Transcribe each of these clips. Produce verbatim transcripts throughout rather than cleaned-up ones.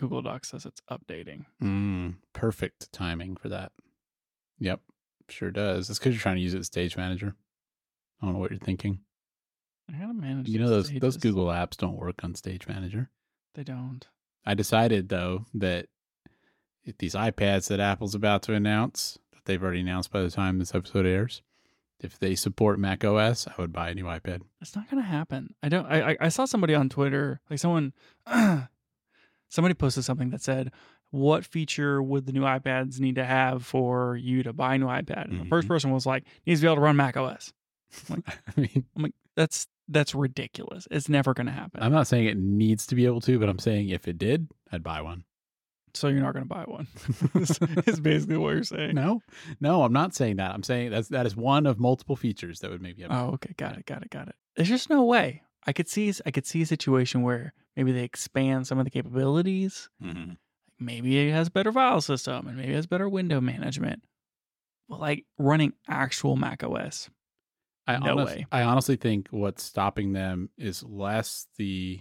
Google Docs says it's updating. Mm, perfect timing for that. Yep, sure does. It's because you're trying to use it as Stage Manager. I don't know what you're thinking. I gotta manage. You know those stages. those Google apps don't work on Stage Manager. They don't. I decided though that if these iPads that Apple's about to announce, that they've already announced by the time this episode airs, if they support Mac O S, I would buy a new iPad. It's not gonna happen. I don't. I I, I saw somebody on Twitter, like someone, somebody posted something that said, "What feature would the new iPads need to have for you to buy a new iPad?" And Mhm. the first person was like, "Needs to be able to run Mac O S." I'm like, I mean, I'm like, that's that's ridiculous. It's never gonna happen. I'm not saying it needs to be able to, but I'm saying if it did, I'd buy one. So you're not gonna buy one. Is basically what you're saying. No, no, I'm not saying that. I'm saying that's that is one of multiple features that would make me. Oh, okay, got it, got it, got it. There's just no way. I could see I could see a situation where maybe they expand some of the capabilities. Mm-hmm. Maybe it has better file system and maybe it has better window management. But like running actual Mac O S, I no honest, way. I honestly think what's stopping them is less the.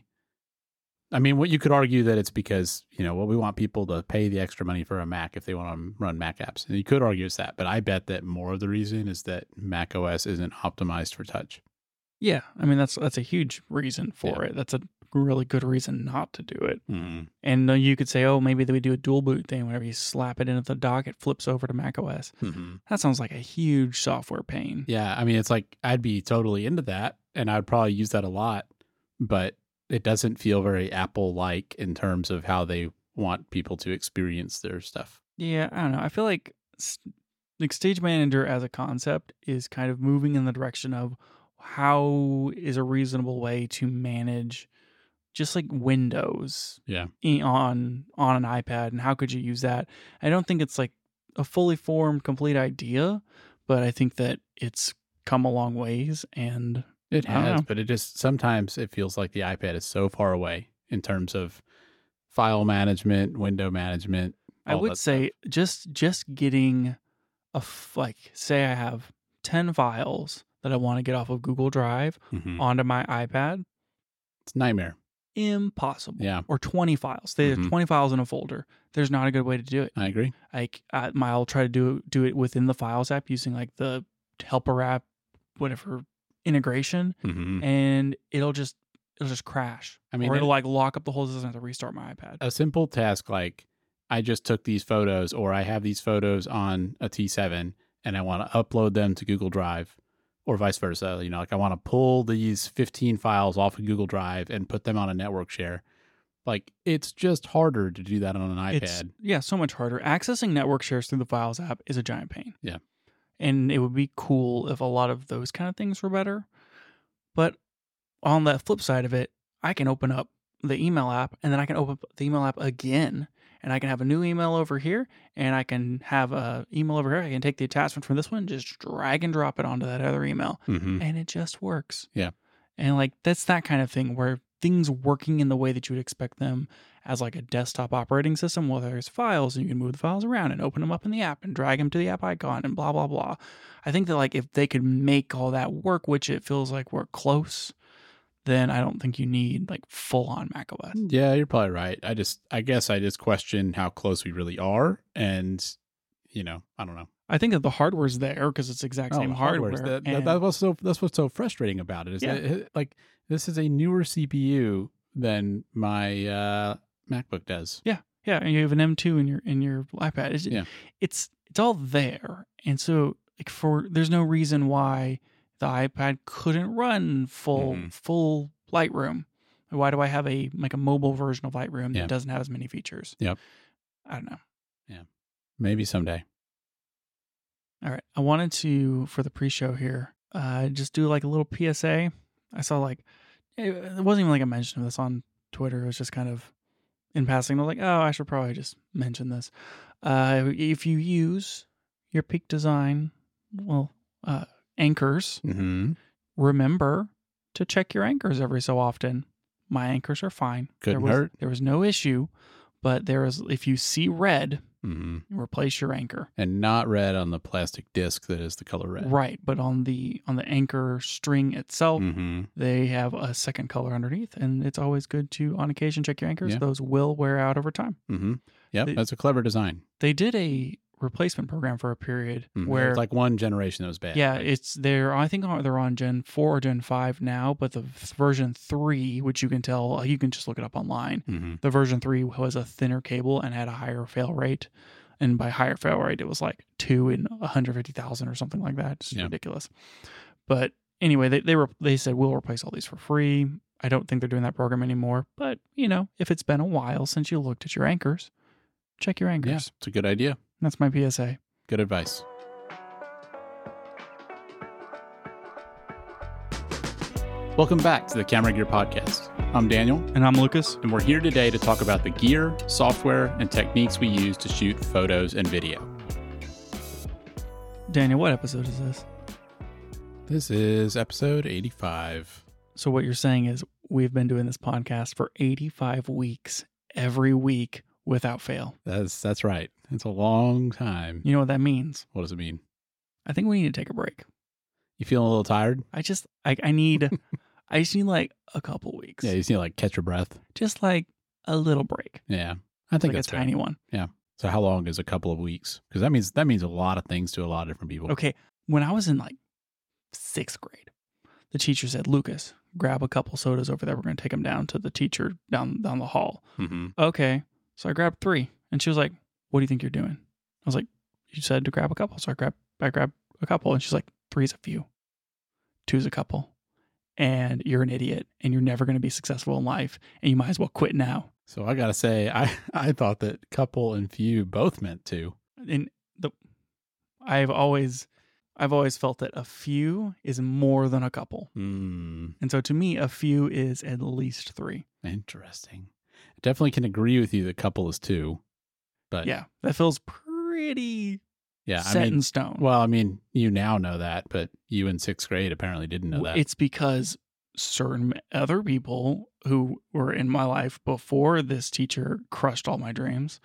I mean, what you could argue that it's because, you know, well, we want people to pay the extra money for a Mac if they want to run Mac apps. And you could argue it's that, but I bet that more of the reason is that Mac O S isn't optimized for touch. Yeah, I mean that's that's a huge reason for Yeah. it. That's a really good reason not to do it. Mm-hmm. And uh, you could say, oh, maybe they would do a dual boot thing. Whenever you slap it into the dock, it flips over to Mac O S. Mm-hmm. That sounds like a huge software pain. Yeah, I mean, it's like I'd be totally into that, and I'd probably use that a lot, but it doesn't feel very Apple-like in terms of how they want people to experience their stuff. Yeah, I don't know. I feel like like Stage Manager as a concept is kind of moving in the direction of how is a reasonable way to manage just like Windows Yeah. on on an iPad, and how could you use that? I don't think it's like a fully formed, complete idea, but I think that it's come a long ways, and It I don't has, know. but it just sometimes it feels like the iPad is so far away in terms of file management, window management. I all would that say stuff. just just getting a f- like say I have ten files that I want to get off of Google Drive Mhm. onto my iPad. It's a nightmare. Impossible. Yeah. Or twenty files. There's Mhm. twenty files in a folder. There's not a good way to do it. I agree. Like I, my, I'll try to do do it within the Files app using like the Helper app, whatever integration, Mm-hmm. and it'll just it'll just crash. I mean, or it'll it- like lock up the whole system and I have to restart my iPad. A simple task like I just took these photos, or I have these photos on a T seven, and I want to upload them to Google Drive, or vice versa. You know, like I want to pull these fifteen files off of Google Drive and put them on a network share. Like, it's just harder to do that on an iPad. It's yeah, so much harder. Accessing network shares through the Files app is a giant pain. Yeah. And it would be cool if a lot of those kind of things were better. But on the flip side of it, I can open up the email app, and then I can open up the email app again, and I can have a new email over here, and I can have a email over here. I can take the attachment from this one, just drag and drop it onto that other email, Mm-hmm. and it just works. Yeah. And like that's that kind of thing where things working in the way that you would expect them as like a desktop operating system. Well, there's files and you can move the files around and open them up in the app and drag them to the app icon and blah, blah, blah. I think that like if they could make all that work, which it feels like we're close, then I don't think you need like full on macOS. Yeah, you're probably right. I just, I guess I just question how close we really are. And, you know, I don't know. I think that the hardware's there because it's the exact same the hardware. hardware's- That, that, and- that was so, that's what's so frustrating about it. Is Yeah. that it, like, this is a newer C P U than my uh, MacBook does. Yeah, yeah, and you have an M two in your in your iPad. It's, Yeah. it's it's all there, and so like for there's no reason why the iPad couldn't run full Mhm. full Lightroom. Why do I have a like a mobile version of Lightroom that Yeah. doesn't have as many features? Yep. I don't know. Maybe someday. All right, I wanted to for the pre-show here, uh, just do like a little P S A. I saw like it, it wasn't even like a mention of this on Twitter. It was just kind of in passing. I was like, oh, I should probably just mention this. Uh, if you use your Peak Design, well, uh, anchors, Mm-hmm. remember to check your anchors every so often. My anchors are fine. Couldn't there was, hurt. There was no issue, but there is, if you see red, hmm replace your anchor. And not red on the plastic disc that is the color red. Right, but on the on the anchor string itself, hmm they have a second color underneath, and it's always good to, on occasion, check your anchors. Yeah. Those will wear out over time. hmm Yep, They- that's a clever design. They did a replacement program for a period Mhm. where, It's like one generation that was bad. yeah, right? it's they're I think they're on Gen four or Gen five now, but the version three, which you can tell, you can just look it up online. Mhm. The version three was a thinner cable and had a higher fail rate. And by higher fail rate, it was like two in one hundred fifty thousand or something like that. It's Yeah. ridiculous. But anyway, they they, were, they said, we'll replace all these for free. I don't think they're doing that program anymore. But, you know, if it's been a while since you looked at your anchors, check your anchors. Yeah, it's a good idea. That's my P S A. Good advice. Welcome back to the Camera Gear Podcast. I'm Daniel, And I'm Lucas. and we're here today to talk about the gear, software, and techniques we use to shoot photos and video. Daniel, what episode is this? This is episode eighty-five. So what you're saying is we've been doing this podcast for eighty-five weeks, every week, without fail. That's that's right. It's a long time. You know what that means? What does it mean? I think we need to take a break. You feeling a little tired? I just, I, I need, I just need like a couple weeks. Yeah, you just need to like catch your breath. Just like a little break. Yeah, I think Like a that's fair. tiny one. So how long is a couple of weeks? Because that means that means a lot of things to a lot of different people. Okay. When I was in like sixth grade, the teacher said, Lucas, grab a couple sodas over there. We're going to take them down to the teacher down, down the hall. Mm-hmm. Okay. So I grabbed three. And she was like, what do you think you're doing? I was like, you said to grab a couple. So I grabbed, I grabbed a couple. And she's like, three's a few. Two's a couple. And you're an idiot. And you're never going to be successful in life. And you might as well quit now. So I gotta say, I I thought that couple and few both meant two. And the I've always I've always felt that a few is more than a couple. Hmm. And so to me, a few is at least three. Interesting. I definitely can agree with you that couple is two, but Yeah. That feels pretty yeah. set I mean, in stone. well, I mean, you now know that, but you in sixth grade apparently didn't know that. It's because certain other people who were in my life before this teacher crushed all my dreams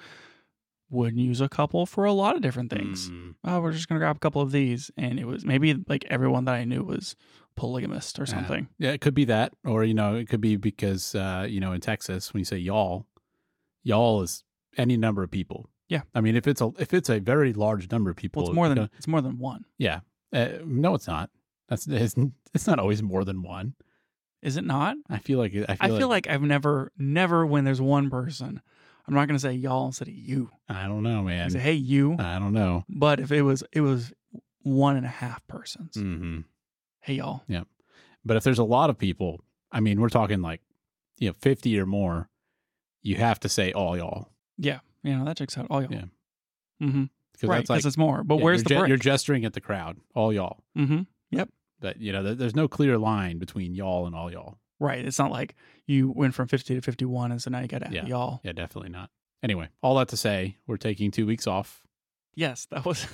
would use a couple for a lot of different things. Hmm. Oh, we're just going to grab a couple of these. And it was maybe like everyone that I knew was polygamist or Yeah. something. Yeah, it could be that, or you know, it could be because uh, you know, in Texas, when you say y'all, y'all is any number of people. Yeah. I mean, if it's a if it's a very large number of people, Well, it's more than you know, it's more than one. yeah. Uh, no, it's not. That's it's, it's not always more than one. Is it not? I feel like I feel, I feel like, like I've never, never when there's one person, I'm not going to say y'all instead of you. I don't know, I man. say, hey, you. I don't know. But if it was, it was one and a half persons. hmm Hey, y'all. But if there's a lot of people, I mean, we're talking like, you know, fifty or more, you have to say all y'all. Yeah. You know, that checks out. All y'all. Yeah. Mm-hmm. Because Right. that's like, Because it's more. But yeah, where's you're the ge- break? You're gesturing at the crowd, all y'all. Mm-hmm. But, you know, there, there's no clear line between y'all and all y'all. Right. It's not like you went from fifty to fifty-one and so now you got to add Yeah. y'all. Yeah, definitely not. Anyway, all that to say, we're taking two weeks off. Yes, that was.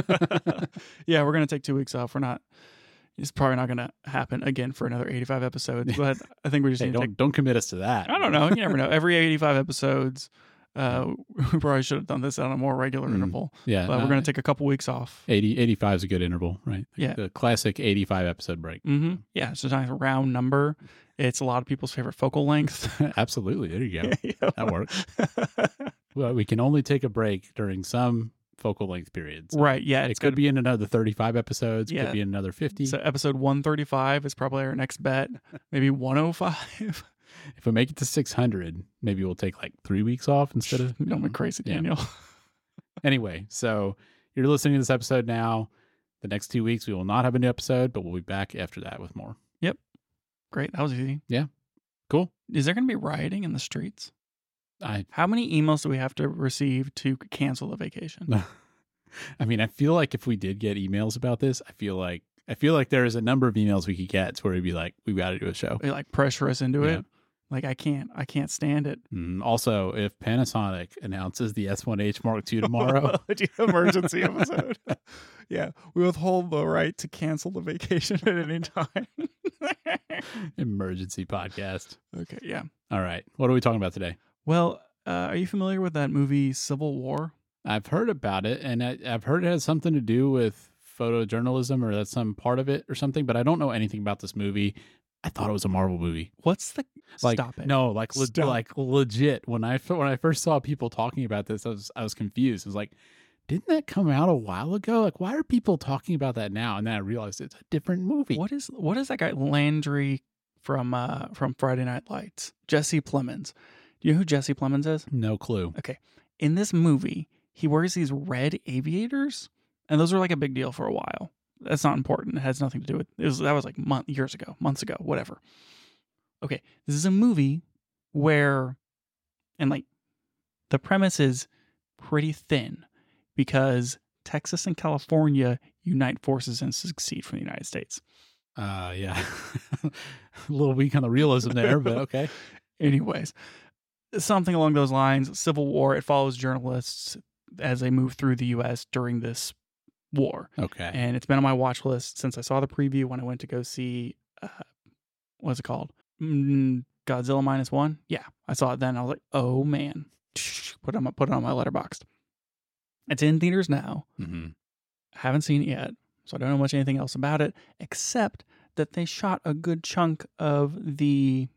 Yeah, we're going to take two weeks off. We're not, it's probably not going to happen again for another eighty-five episodes, but I think we just Hey, need to don't take, don't commit us to that. I don't know. You never know. Every eighty-five episodes, uh, we probably should have done this on a more regular Mm. interval, Yeah, but no, we're going to take a couple weeks off. eighty, eighty-five is a good interval, right? Yeah. The classic eighty-five episode break. Mm-hmm. Yeah, it's just a nice round number. It's a lot of people's favorite focal length. Absolutely. There you go. Yeah. That works. Well, we can only take a break during some focal length periods. Right. Yeah. It It's could good. be in another thirty-five episodes. Yeah. Could be in another fifty. So episode one thirty-five is probably our next bet. Maybe one oh five. If we make it to six hundred, maybe we'll take like three weeks off instead of. Don't be crazy, Yeah. Daniel. Anyway, so you're listening to this episode now. The next two weeks, we will not have a new episode, but we'll be back after that with more. Great. That was easy. Cool. Is there going to be rioting in the streets? I, How many emails do we have to receive to cancel the vacation? I mean, I feel like if we did get emails about this, I feel like I feel like there is a number of emails we could get to where we'd be like, we got to do a show. They like pressure us into Yeah. it. Like I can't, I can't stand it. Mm, also, if Panasonic announces the S one H Mark two tomorrow, Emergency episode. Yeah, we withhold the right to cancel the vacation at any time. emergency podcast. Okay, yeah. All right. What are we talking about today? Well, Uh, are you familiar with that movie Civil War? I've heard about it, and I, I've heard it has something to do with photojournalism, or that's some part of it or something, but I don't know anything about this movie. I thought it was a Marvel movie. What's the Like, stop it? no, like, le- Stop. like legit. When I when I first saw people talking about this, I was I was confused. I was like, didn't that come out a while ago? Like, why are people talking about that now? And then I realized it's a different movie. What is what is that guy Landry from uh from Friday Night Lights? Jesse Plemons. Do you know who Jesse Plemons is? No clue. Okay. In this movie, he wears these red aviators, and those were like a big deal for a while. That's not important. It has nothing to do with it. Was, that was like month, years ago, months ago, whatever. Okay, this is a movie where, and like, the premise is pretty thin because Texas and California unite forces and succeed from the United States. Uh, yeah, a little weak on the realism there, but okay. Anyways, something along those lines. Civil War. It follows journalists as they move through the U S during this war. Okay. And it's been on my watch list since I saw the preview when I went to go see, uh, what's it called? Mm, Godzilla Minus One. Yeah, I saw it then. I was like, oh man, put it on my, put it on my letterboxd. It's in theaters now. Mm-hmm. I haven't seen it yet, so I don't know much anything else about it, except that they shot a good chunk of the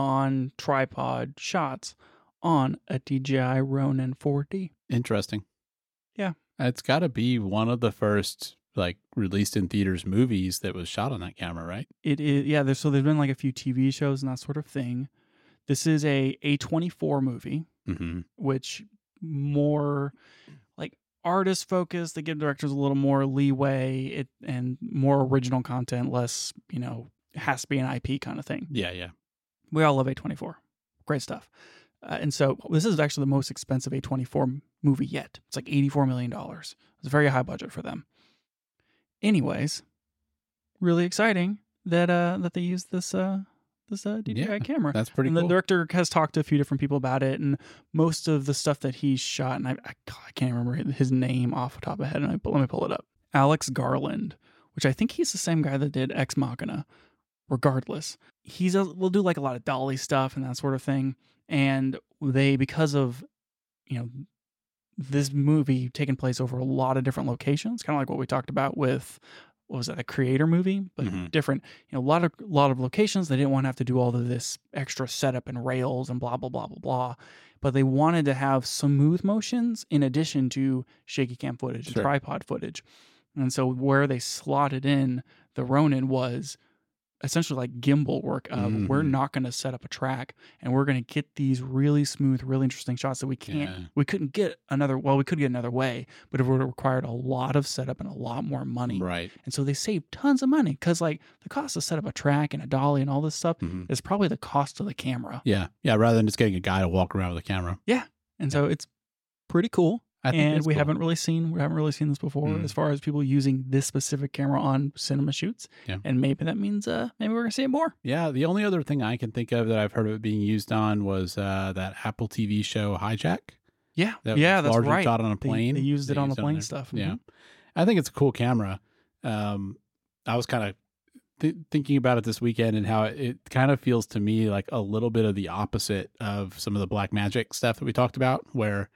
non-tripod shots on a D J I Ronin four D. Interesting. Yeah. It's got to be one of the first, like, released in theaters movies that was shot on that camera, right? It is, yeah. There's so there's been like a few T V shows and that sort of thing. This is a A twenty-four movie, Mm-hmm. which more like artist focused. They give directors a little more leeway, it and more original content, less, you know, it has to be an I P kind of thing. Yeah, yeah. We all love A twenty-four. Great stuff. Uh, and so this is actually the most expensive A twenty-four movie yet. It's like eighty-four million dollars. It's a very high budget for them. Anyways, really exciting that uh, that they used this uh, this uh, D J I Yeah, camera. That's pretty And cool. the director has talked to a few different people about it, and most of the stuff that he's shot, and I, I, God, I can't remember his name off the top of my head, and I, let me pull it up. Alex Garland, which I think he's the same guy that did Ex Machina. Regardless, he's a, will do like a lot of dolly stuff and that sort of thing. And they, because of, you know, this movie taking place over a lot of different locations, kind of like what we talked about with, what was that, a Creator movie, but Mhm. different, you know, a lot of, a lot of locations. They didn't want to have to do all of this extra setup and rails and blah, blah, blah, blah, blah. But they wanted to have smooth motions in addition to shaky cam footage and Sure. tripod footage. And so where they slotted in the Ronin was essentially like gimbal work of Mhm. we're not going to set up a track and we're going to get these really smooth, really interesting shots that we can't, Yeah. we couldn't get another, well, we could get another way, but it would have required a lot of setup and a lot more money. Right. And so they saved tons of money because like the cost to set up a track and a dolly and all this stuff Mhm. is probably the cost of the camera. Yeah. Yeah. Rather than just getting a guy to walk around with a camera. And so it's pretty cool. I think And it's we cool. haven't really seen we haven't really seen this before Mm. as far as people using this specific camera on cinema shoots. Yeah. And maybe that means uh maybe we're gonna see it more. Yeah. The only other thing I can think of that I've heard of it being used on was uh, that Apple T V show Hijack. Yeah. That yeah, was that's largely right. shot on a They- plane. They, used it They on the used plane there. stuff. Yeah. Mhm. I think it's a cool camera. Um, I was kind of th- thinking about it this weekend and how it, it kind of feels to me like a little bit of the opposite of some of the Blackmagic stuff that we talked about, where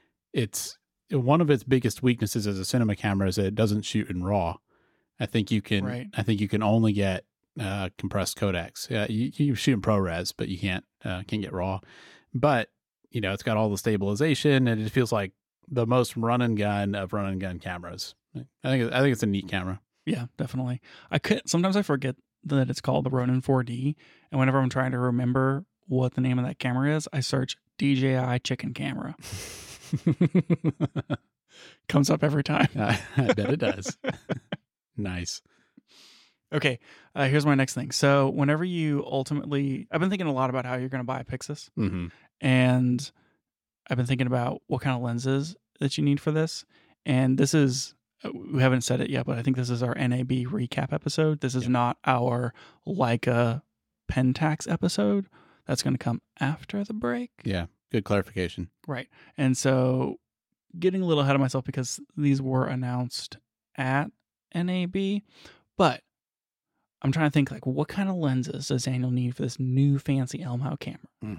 it's one of its biggest weaknesses as a cinema camera is that it doesn't shoot in RAW. I think you can. Right. I think you can only get uh, compressed codecs. Yeah, you, you shoot in ProRes, but you can't uh, can't get RAW. But you know, it's got all the stabilization, and it feels like the most run and gun of run and gun cameras. I think I think it's a neat camera. Yeah, definitely. I could sometimes I forget that it's called the Ronin four D, and whenever I'm trying to remember what the name of that camera is, I search D J I chicken camera. Comes up every time. I, I bet it does. Nice. Okay, uh, here's my next thing. So whenever you ultimately, I've been thinking a lot about how you're going to buy a Pixis, Mm-hmm. and I've been thinking about what kind of lenses that you need for this. And this is, we haven't said it yet, but I think this is our N A B recap episode. This is Yep. not our Leica Pentax episode. That's going to come after the break. Yeah. Good clarification. Right. And so getting a little ahead of myself because these were announced at N A B, but I'm trying to think like what kind of lenses does Daniel need for this new fancy Elmhout camera? Mm-hmm.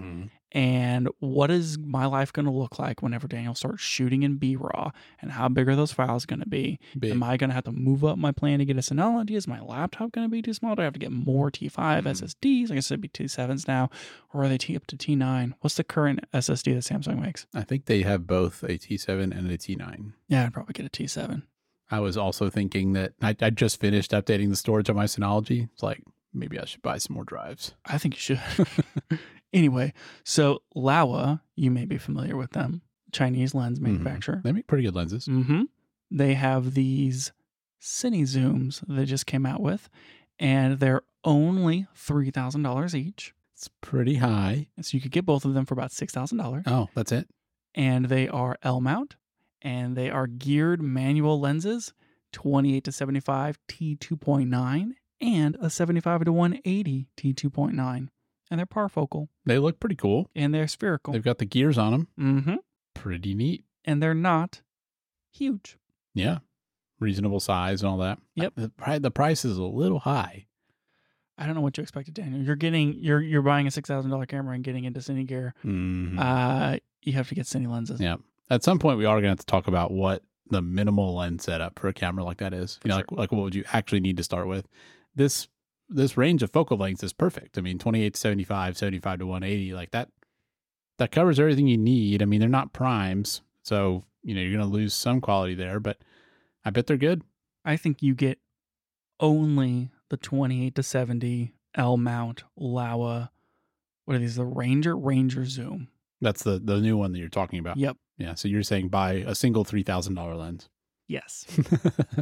And what is my life going to look like whenever Daniel starts shooting in B-RAW? And how big are those files going to be? Big. Am I going to have to move up my plan to get a Synology? Is my laptop going to be too small? Do I have to get more T five Mhm. S S Ds? I guess it'd be T sevens now. Or are they T up to T nine? What's the current S S D that Samsung makes? I think they have both a T seven and a T nine. Yeah, I'd probably get a T seven. I was also thinking that I, I just finished updating the storage on my Synology. It's like, maybe I should buy some more drives. I think you should. Anyway, so Laowa, you may be familiar with them, Chinese lens manufacturer. They make pretty good lenses. Mm-hmm. They have these Cine Zooms they just came out with, and they're only three thousand dollars each. It's pretty high. So you could get both of them for about six thousand dollars. Oh, that's it? And they are L-mount, and they are geared manual lenses, twenty-eight to seventy-five T two point nine, and a seventy-five to one eighty T two point nine. And they're parfocal, They look pretty cool. and they're spherical. They've got the gears on them. Mm-hmm. Pretty neat. And they're not huge. Yeah. Reasonable size and all that. Yep. The, pri- the price is a little high. I don't know what you expected, Daniel. You're getting you're you're buying a six thousand dollar camera and getting into Cine gear. Mhm. Uh, you have to get Cine lenses. Yeah. At some point, we are going to have to talk about what the minimal lens setup for a camera like that is. You know, For like, like what would you actually need to start with? This this range of focal lengths is perfect. I mean, twenty-eight to seventy-five, seventy-five to one eighty, like that. That covers everything you need. I mean, they're not primes, so you know you're going to lose some quality there, but I bet they're good. I think you get only the twenty-eight to seventy L mount Laowa. What are these? The Ranger Ranger Zoom. That's the the new one that you're talking about. Yep. Yeah. So you're saying buy a single three thousand dollar lens. Yes. Be pretty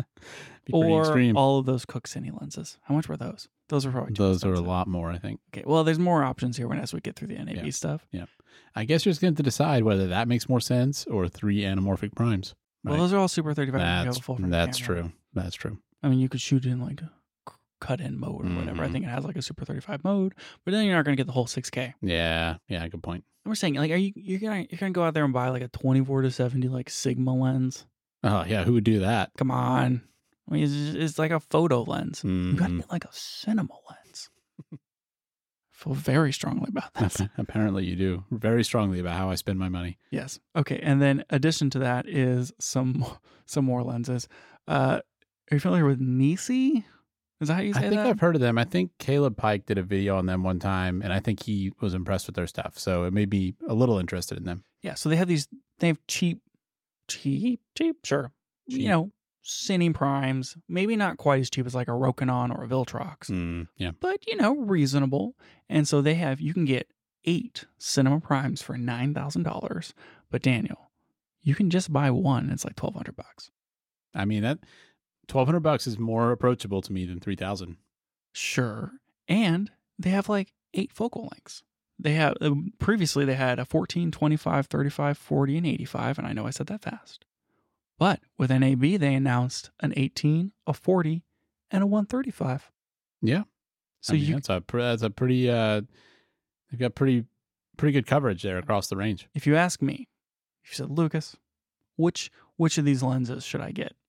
Or extreme. all of those Cook Cine lenses. How much were those? Those are probably too Those are a expensive. lot more, I think. Okay. Well, there's more options here when as we get through the N A B Yeah. stuff. I guess you're just going to decide whether that makes more sense or three anamorphic primes. Well, Right. those are all Super thirty-five. You have That's a full frame that's camera. true. That's true. I mean, you could shoot in like a cut in mode or whatever. I Mhm. think it has like a Super thirty-five mode, but then you're not going to get the whole six K. Yeah. Yeah. Good point. And we're saying, like, are you you're gonna you're gonna go out there and buy like a twenty-four to seventy like Sigma lens? Oh yeah. Who would do that? Come on, I mean, it's, it's like a photo lens. You gotta Mhm. get like a cinema lens. I feel very strongly about this. Apparently, you do very strongly about how I spend my money. Yes. Okay. And then addition to that is some some more lenses. Uh, are you familiar with Nisi? Is that how you say I think that? I've heard of them. I think Caleb Pike did a video on them one time, and I think he was impressed with their stuff. So it made me a little interested in them. Yeah. So they have these. They have cheap, cheap, cheap. Sure. Cheap. You know, Cine primes. Maybe not quite as cheap as like a Rokinon or a Viltrox, Mm, yeah. but you know, reasonable. And so they have. You can get eight cinema primes for nine thousand dollars. But Daniel, you can just buy one. It's like twelve hundred bucks. I mean that twelve hundred bucks is more approachable to me than three thousand. Sure. And they have like eight focal lengths. They have uh, previously they had a fourteen, twenty-five, thirty-five, forty, and eighty-five. And I know I said that fast. But with N A B, they announced an eighteen, a forty, and a one thirty-five. Yeah. So I mean, you, that's a pre- that's a pretty uh, they've got pretty pretty good coverage there across the range. if you ask me, if you said, Lucas, which which of these lenses should I get?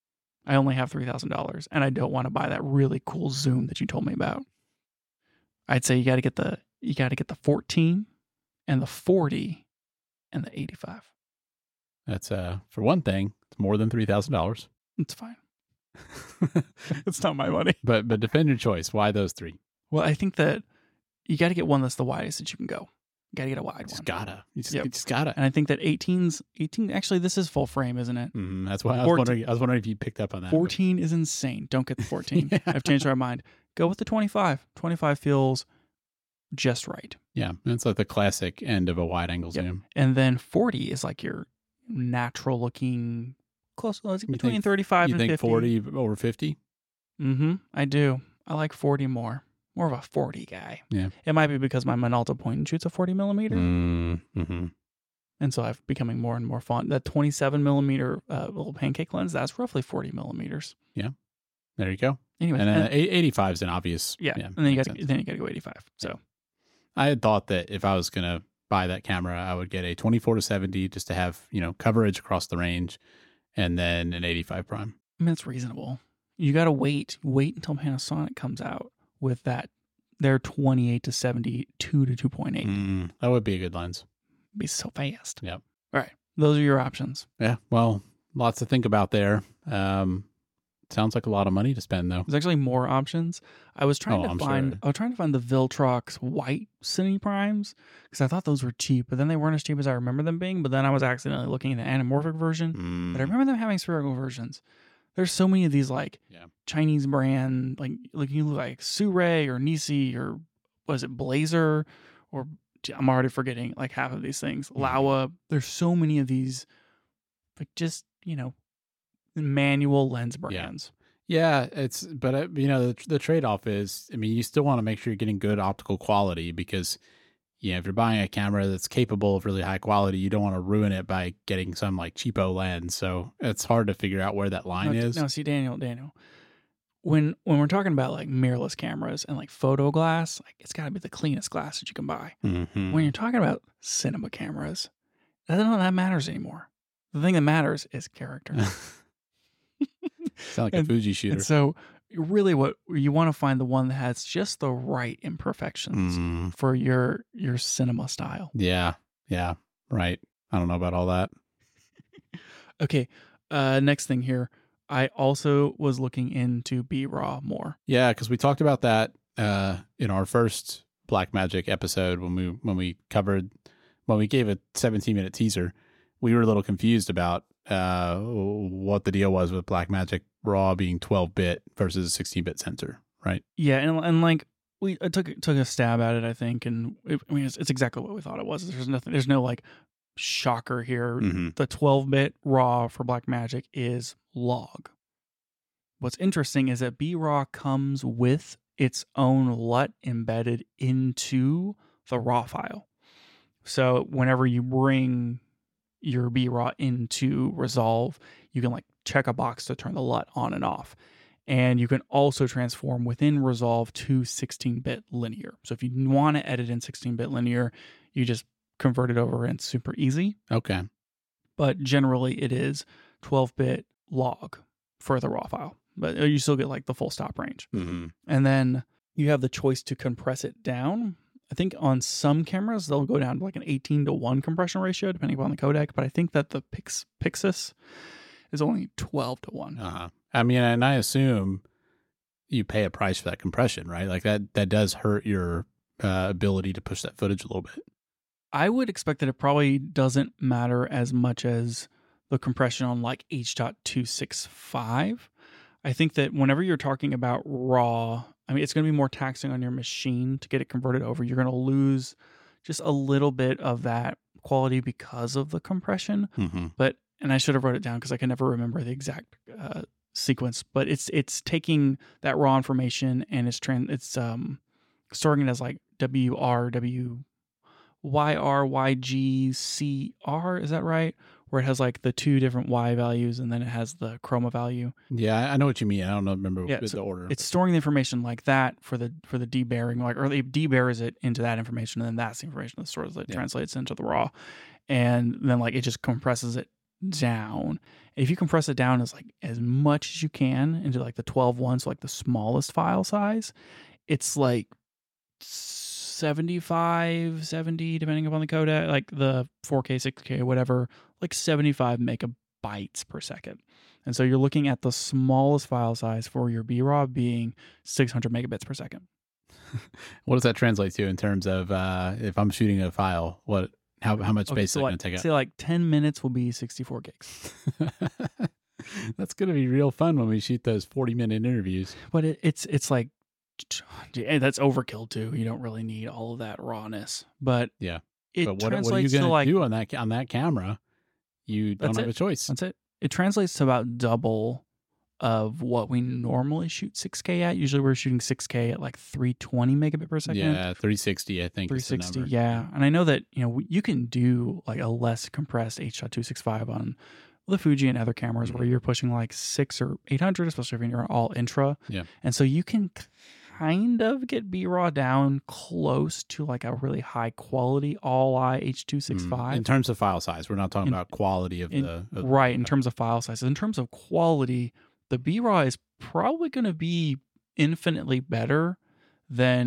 I only have three thousand dollars and I don't want to buy that really cool zoom that you told me about. I'd say you got to get the you got to get the fourteen and the forty and the eighty-five. That's uh for one thing, it's more than three thousand dollars. It's fine. It's not my money. But but defend your choice. Why those three? Well, I think that you got to get one that's the widest that you can go. You got to get a wide Just one. gotta. You just, Yep. you just gotta. And I think that eighteens, eighteen, actually, this is full frame, isn't it? Mm, that's why I was fourteen wondering. I was wondering if you picked up on that. fourteen is insane. Don't get the fourteen. Yeah. I've changed my mind. Go with the twenty-five. twenty-five feels just right. Yeah, that's like the classic end of a wide angle Yep. zoom. And then forty is like your natural looking, close, uh, between think- thirty-five You and think fifty. forty over fifty? Mm-hmm. I do. I like forty more. More of a forty guy. Yeah. It might be because my Minolta point and shoot's a forty millimeter. Mm-hmm. And so I've becoming more and more fond. That twenty-seven millimeter uh, little pancake lens, that's roughly forty millimeters. There you go. Anyway, And and- uh, eighty-five is an obvious. yeah, and then you makes got sense. then you got to go eighty-five. So I had thought that if I was gonna buy that camera, I would get a twenty-four to seventy just to have you know coverage across the range, and then an eighty-five prime. I mean, it's reasonable. You got to wait, wait until Panasonic comes out with that they're twenty-eight to seventy, two to two point eight. Mm, that would be a good lens. Be so fast. Yep. All right. Those are your options. Yeah. Well, lots to think about there. Um, sounds like a lot of money to spend, though. There's actually more options. I was trying Oh, to I'm find sure. I was trying to find the Viltrox white Cine Primes because I thought those were cheap, but then they weren't as cheap as I remember them being. But then I was accidentally looking at the anamorphic version. Mm, But I remember them having spherical versions. There's so many of these like Yeah. Chinese brand, like like you look like Suray or Nisi or was it Blazer or I'm already forgetting like half of these things. Mhm. Laowa. There's so many of these, like just you know, manual lens brands. Yeah, it's but uh, you know the, the trade off is, I mean, you still want to make sure you're getting good optical quality because, you know, if you're buying a camera that's capable of really high quality, you don't want to ruin it by getting some like cheapo lens. So it's hard to figure out where that line no, is. No, see, Daniel, Daniel. When when we're talking about like mirrorless cameras and like photo glass, like it's got to be the cleanest glass that you can buy. Mhm. When you're talking about cinema cameras, none of that matters anymore. The thing that matters is character. Sound like a And- Fuji shooter. And so, really, what you want to find the one that has just the right imperfections Mm, for your your cinema style. yeah, yeah, right. I don't know about all that. Okay, uh, next thing here, I also was looking into B-RAW more. Yeah, because we talked about that uh, in our first Blackmagic episode when we when we covered when we gave a seventeen minute teaser. We were a little confused about uh, what the deal was with Blackmagic RAW being twelve bit versus a sixteen bit sensor, right? Yeah, and and like we I took took a stab at it, I think, and it, I mean it's, it's exactly what we thought it was. There's nothing. There's no like shocker here. Mm-hmm. The twelve bit RAW for Blackmagic is log. What's interesting is that B-RAW comes with its own L U T embedded into the RAW file. So whenever you bring your B-RAW into Resolve, you can like check a box to turn the L U T on and off. And you can also transform within Resolve to sixteen bit linear. So if you want to edit in sixteen bit linear, you just convert it over and it's super easy. Okay. But generally it is twelve bit log for the RAW file. But you still get like the full stop range. Mm-hmm. And then you have the choice to compress it down. I think on some cameras, they'll go down to like an eighteen to one compression ratio, depending upon the codec. But I think that the Pix, Pixis is only twelve to one. Uh-huh. I mean, and I assume you pay a price for that compression, right? Like that that does hurt your uh, ability to push that footage a little bit. I would expect that it probably doesn't matter as much as the compression on like H two sixty-five. I think that whenever you're talking about RAW, I mean, it's going to be more taxing on your machine to get it converted over. You're going to lose just a little bit of that quality because of the compression. Mm-hmm. But, and I should have wrote it down because I can never remember the exact uh, sequence, but it's, it's taking that raw information and it's trans, it's um, storing it as like W R W Y R Y G C R. Is that right? Where it has like the two different Y values and then it has the chroma value. Yeah, I know what you mean. I don't know, remember Yeah, the so order. It's storing the information like that for the for the debearing, like, or it debears it into that information, and then that's the information that stores that Yeah. translates into the raw, and then like it just compresses it down. And if you compress it down as like as much as you can into like the twelve one, so like the smallest file size, it's like seventy-five, seventy, depending upon the codec, like the four K, six K, whatever, like seventy-five megabytes per second. And so you're looking at the smallest file size for your B-RAW being six hundred megabits per second. What does that translate to in terms of uh, if I'm shooting a file? What how how much Okay, space so is it like, going to take up? say like ten minutes will be sixty-four gigs. That's going to be real fun when we shoot those forty minute interviews. But it, it's it's like, yeah, that's overkill too. You don't really need all of that rawness. But Yeah. it But what, what are you translates going to to like, do on that on that camera? You don't That's have it. a choice. that's it. It translates to about double of what we normally shoot six K at. Usually we're shooting six K at like three twenty megabit per second. Yeah, three sixty, I think. three is the sixty, number. yeah. And I know that, you know, you can do like a less compressed H two sixty-five on the Fuji and other cameras Mhm. where you're pushing like six or eight hundred, especially if you're all intra. Yeah. And so you can kind of get B-RAW down close to like a really high quality all I H two sixty-five. Mm. In terms of file size, we're not talking In- about quality of in- the. Of, Right, in terms of file size. In terms of quality, the B-RAW is probably going to be infinitely better than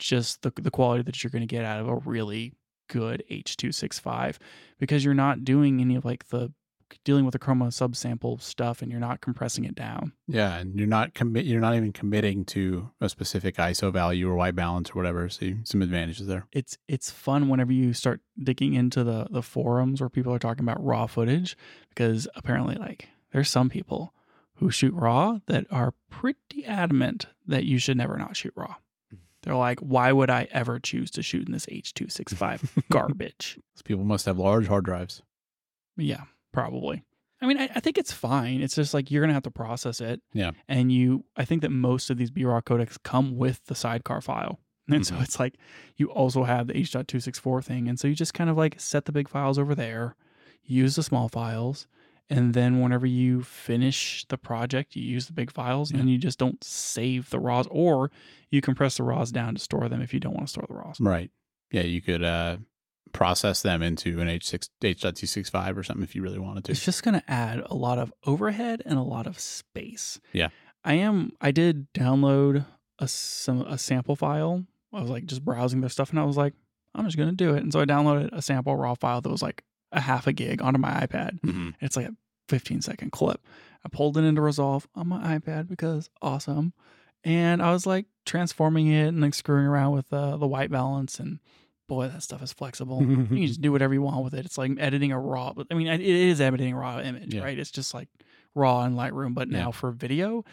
just the the quality that you're going to get out of a really good H two sixty-five, because you're not doing any of like the dealing with the chroma subsample stuff, and you're not compressing it down. Yeah, and you're not commit. You're not even committing to a specific I S O value or white balance or whatever. So you, some advantages there. It's it's fun whenever you start digging into the the forums where people are talking about raw footage, because apparently like there's some people who shoot raw that are pretty adamant that you should never not shoot raw. They're like, why would I ever choose to shoot in this H two sixty-five garbage? Those people must have large hard drives. Yeah, probably. I mean, I, I think it's fine. It's just like you're going to have to process it. Yeah. And you, I think that most of these B-RAW codecs come with the sidecar file. And Mhm. so it's like you also have the H two sixty-four thing. And so you just kind of like set the big files over there, use the small files. And then whenever you finish the project, you use the big files, and Yeah. then you just don't save the RAWs, or you compress the RAWs down to store them if you don't want to store the RAWs. Right. Yeah, you could uh, process them into an H six H two sixty-five or something if you really wanted to. It's just going to add a lot of overhead and a lot of space. Yeah. I am, I did download a, some, a sample file. I was like just browsing their stuff, and I was like, I'm just going to do it. And so I downloaded a sample RAW file that was like a half a gig onto my iPad. Mhm. It's like a fifteen second clip. I pulled it into Resolve on my iPad because awesome. And I was like transforming it and like screwing around with uh, the white balance, and boy, that stuff is flexible. You can just do whatever you want with it. It's like editing a raw, but I mean, it is editing a raw image, Yeah. right? It's just like raw in Lightroom, but now Yeah. for video.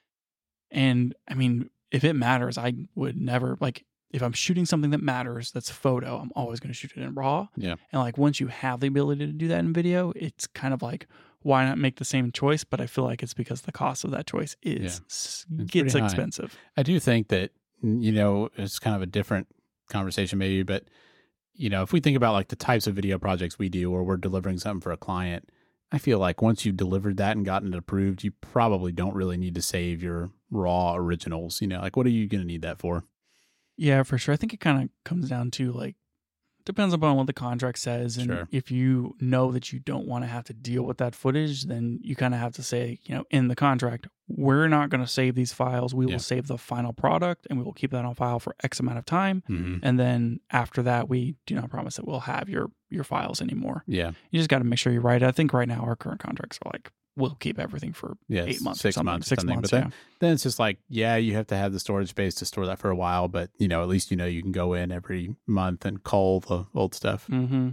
And I mean, if it matters, I would never like, if I'm shooting something that matters, that's photo, I'm always going to shoot it in raw. Yeah. And like once you have the ability to do that in video, it's kind of like, why not make the same choice? But I feel like it's because the cost of that choice is s- It's gets pretty high. expensive. I do think that, you know, it's kind of a different conversation maybe, but, you know, if we think about like the types of video projects we do, or we're delivering something for a client, I feel like once you've delivered that and gotten it approved, you probably don't really need to save your raw originals. You know, like what are you going to need that for? Yeah, for sure. I think it kind of comes down to like, depends upon what the contract says. And Sure. if you know that you don't want to have to deal with that footage, then you kind of have to say, you know, in the contract, we're not going to save these files. We Yeah. will save the final product, and we will keep that on file for X amount of time. Mm-hmm. And then after that, we do not promise that we'll have your your files anymore. Yeah. You just got to make sure you're right. I think right now our current contracts are like, we'll keep everything for Yeah. eight months, six or something. months, six something. months. But Yeah. then, then it's just like, yeah, you have to have the storage space to store that for a while, but you know, at least you know you can go in every month and cull the old stuff. Mm-hmm.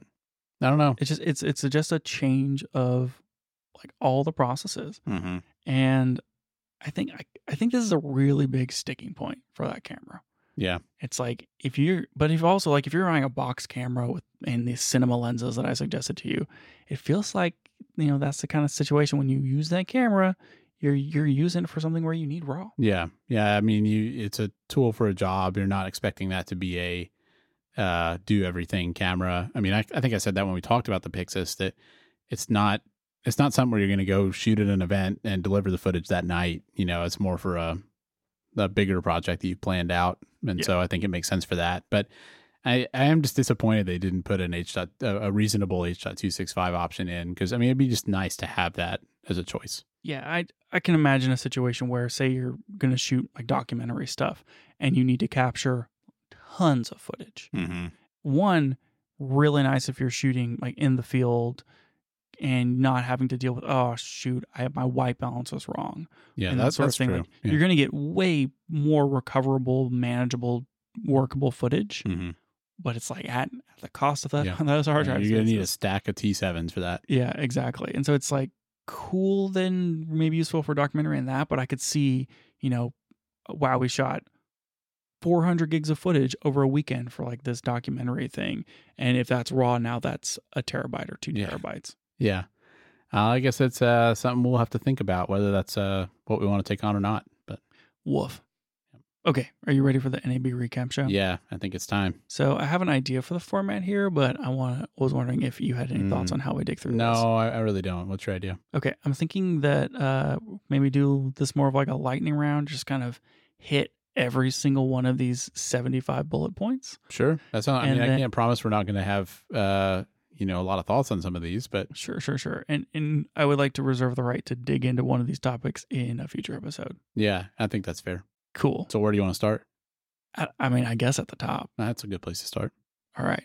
I don't know. It's just it's it's just a change of like all the processes. Mm-hmm. And I think I, I think this is a really big sticking point for that camera. Yeah. It's like if you're, but if also like if you're buying a box camera with and these cinema lenses that I suggested to you, it feels like, you know, that's the kind of situation when you use that camera, you're you're using it for something where you need raw. Yeah. Yeah. I mean, you it's a tool for a job. You're not expecting that to be a uh, do everything camera. I mean, I, I think I said that when we talked about the Pixis, that it's not it's not something where you're going to go shoot at an event and deliver the footage that night. You know, it's more for a a bigger project that you've planned out. And Yeah. so I think it makes sense for that. But I, I am just disappointed they didn't put an H. Dot, a reasonable H two sixty-five option in, because I mean, it'd be just nice to have that as a choice. Yeah, I I can imagine a situation where, say, you're going to shoot like documentary stuff and you need to capture tons of footage. Mm-hmm. One, really nice if you're shooting like in the field and not having to deal with, oh shoot, I my white balance was wrong. Yeah, and that's, that sort that's of thing. true. Like, Yeah. You're going to get way more recoverable, manageable, workable footage, Mm-hmm. but it's like at, at the cost of that Yeah. those hard Yeah, drives. you're going to It's- need a stack of T sevens for that. Yeah, exactly. And so it's like cool, then maybe useful for documentary and that, but I could see, you know, wow, we shot four hundred gigs of footage over a weekend for like this documentary thing. And if that's raw, now that's a terabyte or two Yeah. terabytes. Yeah. Uh, I guess it's uh, something we'll have to think about, whether that's uh, what we want to take on or not. But Woof. Okay, are you ready for the N A B recap show? yeah, I think it's time. So I have an idea for the format here, but I want was wondering if you had any thoughts Mm. on how we dig through this. No, I, I really don't. What's your idea? Okay, I'm thinking that uh, maybe do this more of like a lightning round, just kind of hit every single one of these seventy-five bullet points. Sure. That's not, I And mean, then- I can't promise we're not going to have, uh, you know, a lot of thoughts on some of these, but Sure, sure, sure. And and I would like to reserve the right to dig into one of these topics in a future episode. yeah, I think that's fair. Cool. So where do you want to start? I, I mean, I guess at the top. That's a good place to start. All right.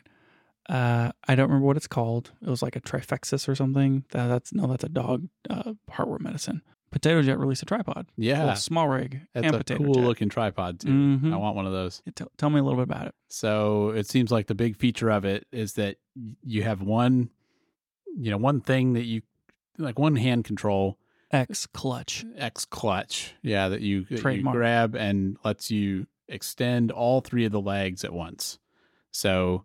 Uh, I don't remember what it's called. It was like a Trifexis or something. That, that's no, that's a dog uh, heartworm medicine. Potato Jet released a tripod. Yeah. Well, small rig That's and a Potato cool Jet. looking tripod too. Mhm. I want one of those. T- tell me a little bit about it. So it seems like the big feature of it is that you have one, you know, one thing that you, like one hand control. X clutch. X clutch. Yeah, that you, that you Trademark. grab and lets you extend all three of the legs at once. So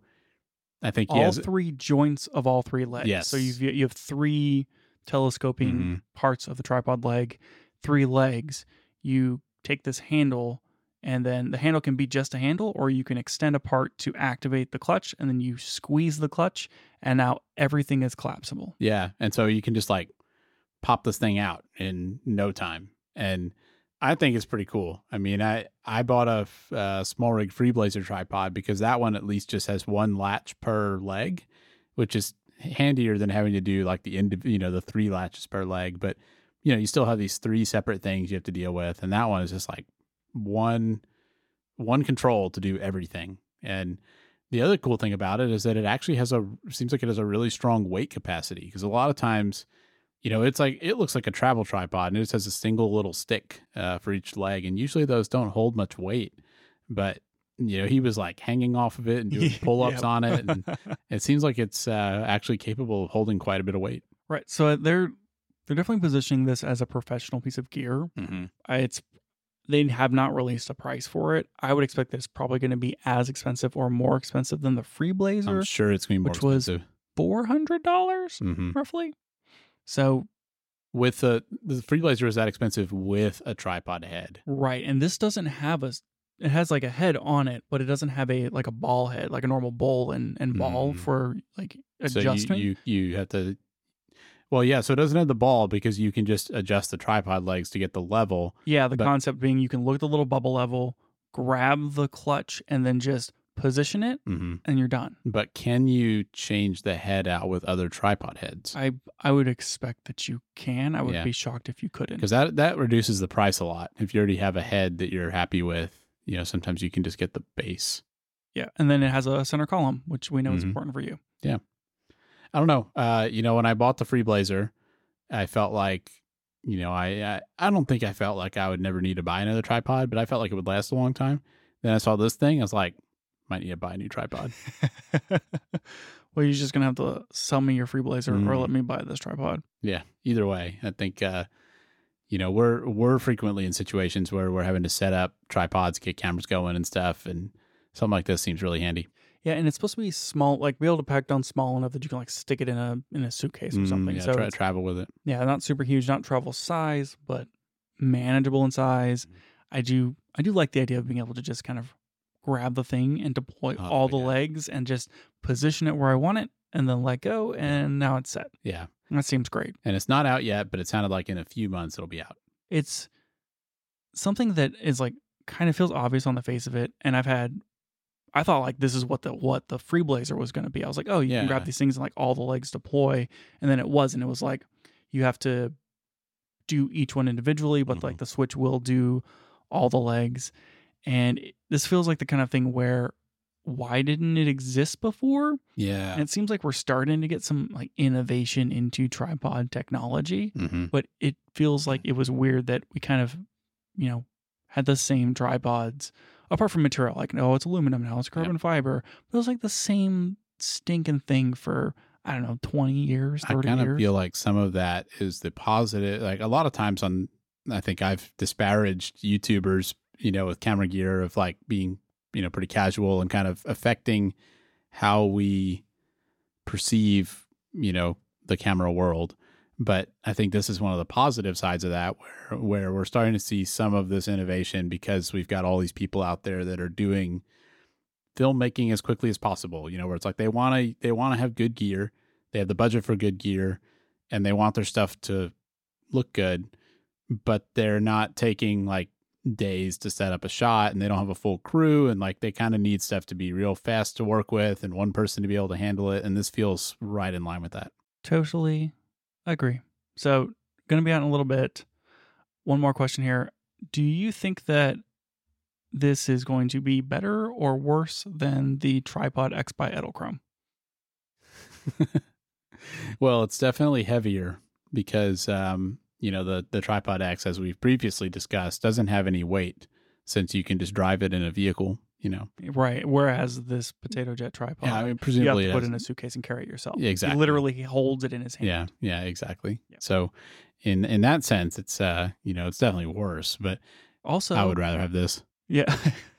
I think he All has three joints of all three legs. Yes. So you've, you have three telescoping Mhm. parts of the tripod leg, three legs. You take this handle, and then the handle can be just a handle, or you can extend a part to activate the clutch, and then you squeeze the clutch, and now everything is collapsible. Yeah. And so you can just like pop this thing out in no time. And I think it's pretty cool. I mean, I, I bought a uh, small rig Freeblazer tripod because that one at least just has one latch per leg, which is handier than having to do like the, indiv- you know, the three latches per leg. But, you know, you still have these three separate things you have to deal with. And that one is just like one, one control to do everything. And the other cool thing about it is that it actually has a, seems like it has a really strong weight capacity, because a lot of times, you know, it's like, it looks like a travel tripod and it just has a single little stick uh, for each leg. And usually those don't hold much weight, but you know, he was like hanging off of it and doing pull-ups Yep. on it. And it seems like it's uh, actually capable of holding quite a bit of weight. Right. So they're they're definitely positioning this as a professional piece of gear. Mm-hmm. I- It's they have not released a price for it. I would expect that it's probably going to be as expensive or more expensive than the Freeblazer, I'm sure it's going to be more which was expensive. four hundred dollars Mm-hmm. roughly. So With the, the Freeblazer is that expensive with a tripod head. right, and this doesn't have a. It has like a head on it, but it doesn't have a like a ball head, like a normal bowl and, and ball Mhm. for like So adjustment. you, you, you have to, well, yeah, so it doesn't have the ball because you can just adjust the tripod legs to get the level. yeah, the but- concept being you can look at the little bubble level, grab the clutch, and then just position it, Mm-hmm. and you're done. But can you change the head out with other tripod heads? I I would expect that you can. I would Yeah. be shocked if you couldn't. Because that, that reduces the price a lot. If you already have a head that you're happy with, you know, sometimes you can just get the base. Yeah, and then it has a center column, which we know is Mhm. important for you. I don't know. Uh, you know, when I bought the Freeblazer, I felt like, you know, I, I I don't think I felt like I would never need to buy another tripod, but I felt like it would last a long time. Then I saw this thing, I was like, might need to buy a new tripod. Well, you're just gonna have to sell me your Freeblazer or Mm. let me buy this tripod. Yeah. Either way, I think uh, you know, we're we're frequently in situations where we're having to set up tripods, get cameras going and stuff, and something like this seems really handy. Yeah, and it's supposed to be small, like be able to pack down small enough that you can like stick it in a in a suitcase or Mm, something. yeah, so tra- it's- travel with it. yeah, not super huge, not travel size, but manageable in size. Mhm. I do I do like the idea of being able to just kind of grab the thing and deploy Oh, all the yeah. legs and just position it where I want it and then let go, and now it's set. Yeah. That seems great. And it's not out yet, but it sounded like in a few months it'll be out. It's something that is like kind of feels obvious on the face of it, and I've had I thought like this is what the what the Freeblazer was going to be. I was like, oh, you can grab Yeah. these things and like all the legs deploy, and then it wasn't. It was like you have to do each one individually, but Mhm. like the Switch will do all the legs, and it, this feels like the kind of thing where why didn't it exist before? Yeah. And it seems like we're starting to get some like innovation into tripod technology, Mm-hmm. but it feels like it was weird that we kind of, you know, had the same tripods apart from material. Like, no, it's aluminum now, it's carbon fiber. But it was like the same stinking thing for, I don't know, twenty years, I thirty kind of years. feel like some of that is the positive. Like a lot of times on, I think I've disparaged YouTubers, you know, with camera gear of like being, you know, pretty casual and kind of affecting how we perceive, you know, the camera world. But I think this is one of the positive sides of that, where where we're starting to see some of this innovation because we've got all these people out there that are doing filmmaking as quickly as possible. You know, where it's like they want to they want to have good gear, they have the budget for good gear, and they want their stuff to look good, but they're not taking like days to set up a shot, and they don't have a full crew, and like they kind of need stuff to be real fast to work with and one person to be able to handle it. And this feels right in line with that. Totally agree. So, going to be out in a little bit. One more question here. Do you think that this is going to be better or worse than the Tripod X by Edelkrone. Well, it's definitely heavier because, um, you know, the, the Tripod X, as we've previously discussed, doesn't have any weight since you can just drive it in a vehicle, you know. Right. Whereas this Potato Jet tripod, Yeah, I mean, you have presumably to it put has- it in a suitcase and carry it yourself. Yeah, exactly. He literally holds it in his hand. Yeah, yeah, exactly. Yeah. So in in that sense, it's, uh, you know, it's definitely worse, but Also, I would rather have this. yeah,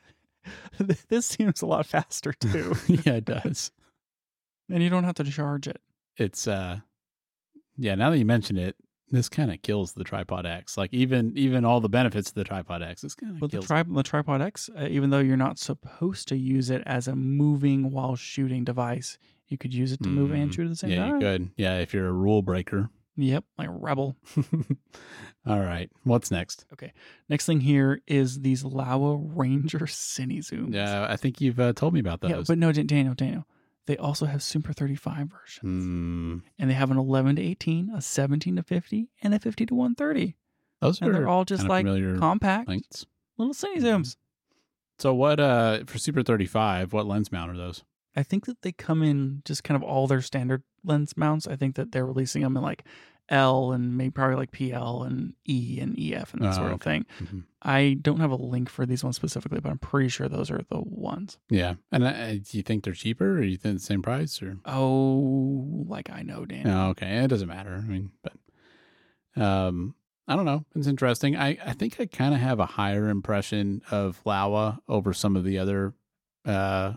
this seems a lot faster too. Yeah, it does. And you don't have to charge it. It's, uh, yeah, now that you mention it, this kind of kills the Tripod X. Like even even all the benefits of the Tripod X, this kind of But the, kills. tri- the Tripod X, uh, even though you're not supposed to use it as a moving while shooting device, you could use it to move and Mhm. shoot at the same Yeah, time. you could. Yeah, if you're a rule breaker. Yep, like a rebel. All right, what's next? Next thing here is these Laowa Ranger Cine Zooms. Yeah, I think you've uh, told me about those. Yeah, but no, Dan- Daniel, Daniel. They also have Super thirty-five versions. Hmm. And they have an eleven to eighteen, a seventeen to fifty, and a fifty to one thirty. Those And are they're all just kind of like familiar compact lengths. little Cine Zooms. So what, uh, for Super thirty-five, what lens mount are those? I think that they come in just kind of all their standard lens mounts. I think that they're releasing them in like L and maybe probably like P L and E and E F and that Oh, sort of okay. thing. Mhm. I don't have a link for these ones specifically, but I'm pretty sure those are the ones. Yeah. And uh, do you think they're cheaper or do you think the same price or? Oh, like I know, Dan. No, okay. It doesn't matter. I mean, but, um, I don't know. It's interesting. I, I think I kind of have a higher impression of Laowa over some of the other, uh,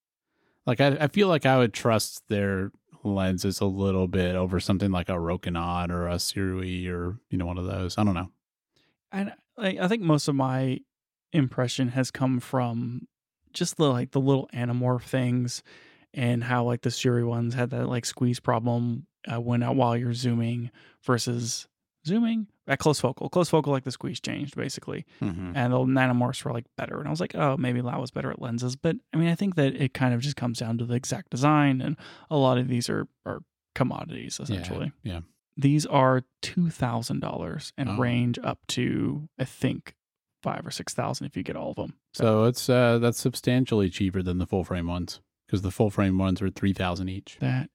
like I, I feel like I would trust their lenses a little bit over something like a Rokinon or a Sirui or, you know, one of those. I don't know. And I, I think most of my impression has come from just the like the little anamorph things and how like the Siri ones had that like squeeze problem uh, when out while you're zooming versus zooming at close focal. Close focal, like the squeeze changed basically, Mm-hmm. and the nanomorphs were like better. And I was like, oh, maybe Laowa's better at lenses. But I mean, I think that it kind of just comes down to the exact design, and a lot of these are are commodities essentially. Yeah. These are two thousand dollars and Oh. range up to I think five or six thousand if you get all of them. So it's, uh, that's substantially cheaper than the full frame ones because the full frame ones are three thousand each. That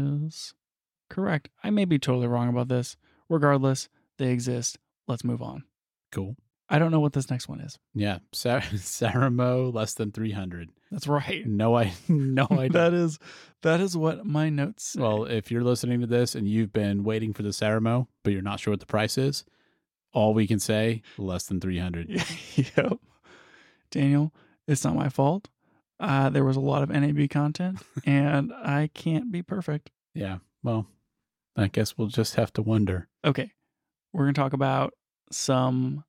is correct. I may be totally wrong about this. Regardless, they exist. Let's move on. Cool. I don't know what this next one is. Yeah. Sar- Saramo less than three hundred. That's right. No, I, no, I that is that is what my notes say. Well, if you're listening to this and you've been waiting for the Saramo, but you're not sure what the price is, all we can say, less than three hundred. Yep. Daniel, it's not my fault. Uh, there was a lot of N A B content, and I can't be perfect. Yeah. Well, I guess we'll just have to wonder. Okay, we're going to talk about some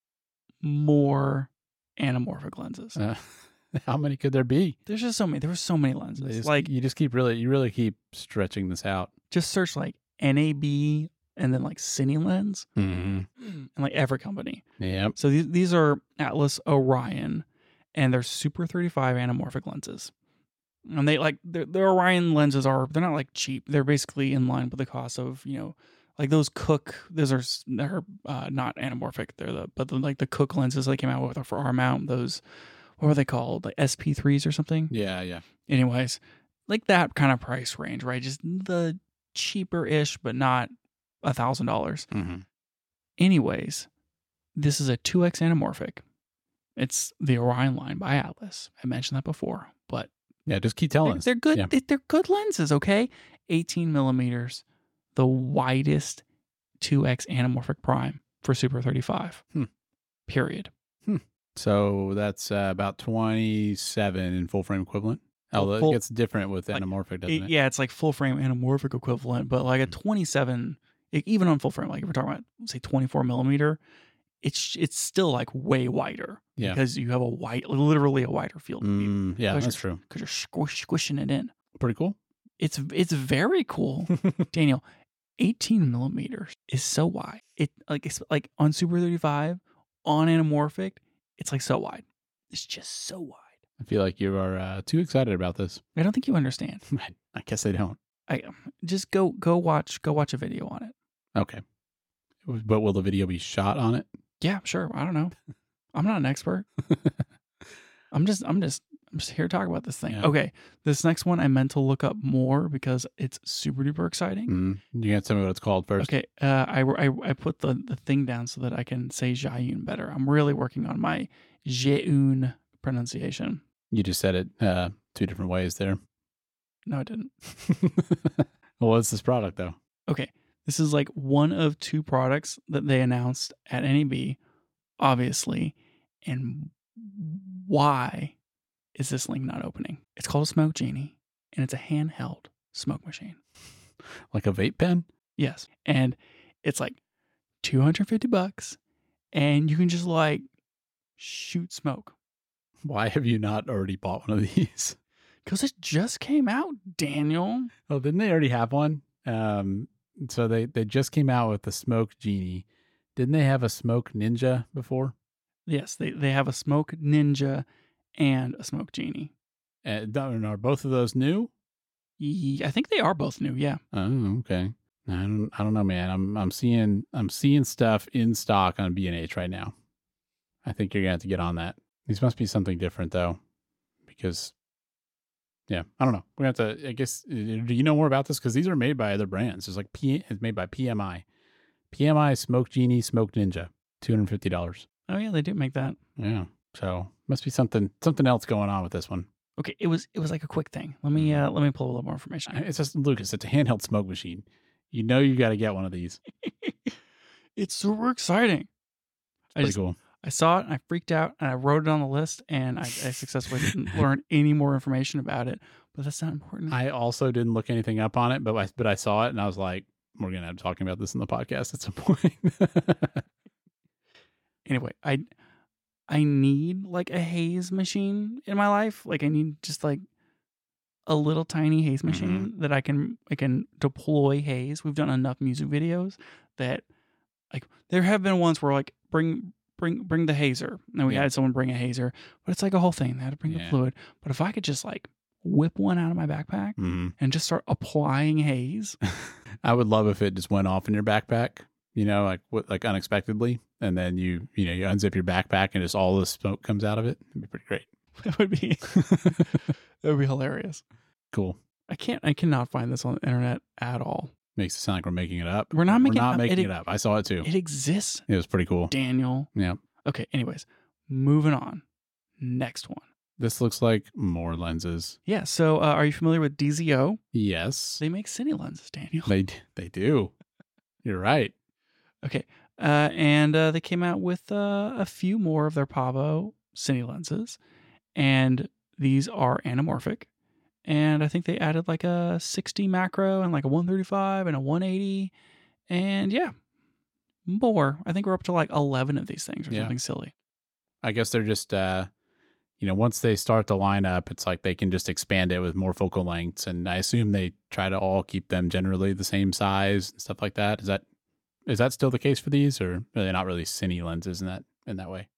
more anamorphic lenses. Uh, how many could there be? There's just so many. There were so many They lenses. just- Like, you just keep really, you really keep stretching this out. just search like N A B and then like Cine Lens Mm-hmm. and like every company. Yep. So these these are Atlas Orion, and they're Super thirty-five anamorphic lenses. And they like their the Orion lenses are they're not like cheap. They're basically in line with the cost of you know like those Cook. Those are s- they're uh, not anamorphic. They're the but the, like the Cook lenses they came out with for our mount. Those what were they called? Like S P threes or something. Yeah. Yeah. Anyways, like that kind of price range, right? Just the cheaper ish, but not a thousand dollars. Mm-hmm. Anyways, this is a two X anamorphic. It's the Orion line by Atlas. I mentioned that before, but Yeah. Just keep telling they're, us. they're good. Yeah. they- They're good lenses, okay? eighteen millimeters, the widest two X anamorphic prime for Super thirty-five. Hmm. Period. So that's uh, about twenty-seven in full frame equivalent. Full- Oh, full- it gets different with like, anamorphic, doesn't it? Yeah, it's like full frame anamorphic equivalent, but like a Hmm. twenty-seven, e- even on full frame, like if we're talking about say twenty-four millimeter, it's it's still like way wider Yeah. because you have a wide, literally a wider field of view Mm, yeah, Because that's true. because you're squish, squishing it in. Pretty cool. It's it's very cool, Daniel. eighteen millimeters is so wide. It like it's like on Super thirty-five on anamorphic, it's like so wide. It's just so wide. I feel like you are uh, too excited about this. I don't think you understand. I, I guess I don't. I just go go watch go watch a video on it. Okay. But will the video be shot on it? Yeah, sure. I don't know. I'm not an expert. I'm just, I'm just, I'm just here to talk about this thing. Yeah. Okay, this next one I meant to look up more because it's super duper exciting. Mm. You got to tell me what it's called first. Okay, uh, I, I, I put the, the thing down so that I can say Zhiyun better. I'm really working on my Zhiyun pronunciation. You just said it uh, two different ways there. No, I didn't. Well, what's this product though? Okay, this is like one of two products that they announced at N A B, obviously. And why is this link not opening? It's called a Smoke Genie, and it's a handheld smoke machine. Like a vape pen? Yes, and it's like two hundred fifty bucks, and you can just like shoot smoke. Why have you not already bought one of these? Because it just came out, Daniel. Oh, didn't they already have one? Um, so they, they just came out with the Smoke Genie. Didn't they have a Smoke Ninja before? Yes, they, they have a Smoke Ninja and a Smoke Genie. Uh, don't- are both of those new? Ye- I think they are both new, yeah. Oh, okay. I don't, I don't know, man. I'm I'm seeing I'm seeing stuff in stock on B and H right now. I think you're gonna have to get on that. These must be something different though, because yeah, I don't know. We're gonna have to. I guess. Do you know more about this? Because these are made by other brands. It's like P. It's made by P M I. P M I Smoke Genie Smoke Ninja, two hundred fifty dollars. Oh yeah, they do make that. Yeah. So must be something something else going on with this one. Okay, it was it was like a quick thing. Let me uh, let me pull a little more information. It's just Lucas. It's a handheld smoke machine. You know you got to get one of these. It's super exciting. It's I pretty just cool. I saw it and I freaked out and I wrote it on the list and I, I successfully didn't learn any more information about it. But that's not important. I also didn't look anything up on it, but I, but I saw it and I was like, we're gonna have to talking about this in the podcast at some point. Anyway, I I need like a haze machine in my life. Like I need just like a little tiny haze machine that I can I can deploy haze. We've done enough music videos that like there have been ones where like bring bring bring the hazer. And we Yeah. had someone bring a hazer, but it's like a whole thing. They had to bring the Yeah. fluid. But if I could just like whip one out of my backpack Mhm. and just start applying haze. I would love if it just went off in your backpack, you know, like what, like unexpectedly, and then you you know you unzip your backpack and just all the smoke comes out of it. It'd be pretty great. That would be that would be hilarious. Cool. I can't I cannot find this on the internet at all. Makes it sound like we're making it up. We're not making it we're not up. making It- it up. I saw it too. It exists, It was pretty cool. Daniel. Yeah. Okay, anyways, moving on. Next one. This looks like more lenses. Yeah, so uh, are you familiar with D Z O? Yes, They make cine lenses, Daniel. they they do. You're right. Okay, uh, and uh, they came out with uh, a few more of their Pavo cine lenses, and these are anamorphic. And I think they added like a sixty macro and like a one thirty-five and a one eighty, and yeah, more. I think we're up to like eleven of these things or Yeah. something silly. I guess they're just, uh, you know, once they start the lineup, it's like they can just expand it with more focal lengths. And I assume they try to all keep them generally the same size and stuff like that. Is that is that still the case for these, or are they not really cine lenses in that in that way?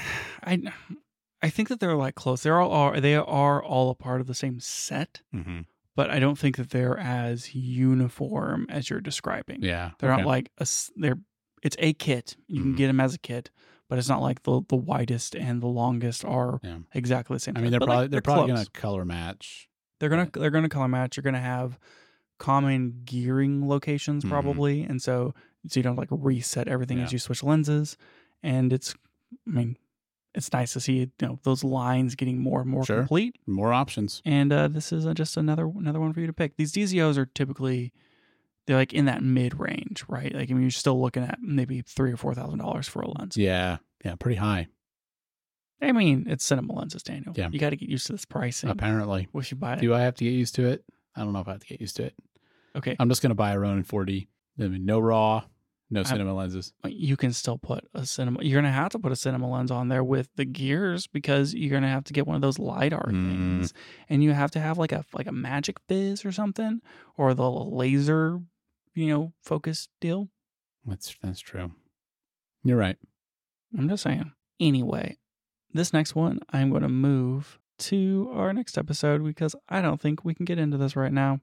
I I think that they're like close. They're all are they are all a part of the same set, Mm-hmm. but I don't think that they're as uniform as you're describing. Yeah, They're okay. not like a s- they're it's a kit. You can Mhm. get them as a kit, but it's not like the the widest and the longest are Yeah. exactly the same. I mean, size. they're But, probably like, they're, probably close. gonna color match. They're gonna they're gonna color match. You're gonna have common gearing locations Mhm. probably, and so so you don't like reset everything Yeah. as you switch lenses. And it's, I mean, it's nice to see you know those lines getting more and more Sure. complete. More options. And uh, this is uh, just another another one for you to pick. These D Z Os are typically they're like in that mid range, right? Like I mean, you're still looking at maybe three or four thousand dollars for a lens. Yeah, yeah, pretty high I mean, it's cinema lenses, Daniel. Yeah. You got to get used to this pricing. apparently. If you buy it, Do I have to get used to it? I don't know if I have to get used to it. okay, I'm just gonna buy a Ronin four D. I mean, no raw, no cinema lenses. you can still put a cinema. You're gonna have to put a cinema lens on there with the gears because you're gonna have to get one of those lidar Mm. things, and you have to have like a like a magic fizz or something, or the laser, you know, focus deal. That's that's true. You're right. I'm just saying. Anyway, this next one I'm going to move to our next episode because I don't think we can get into this right now.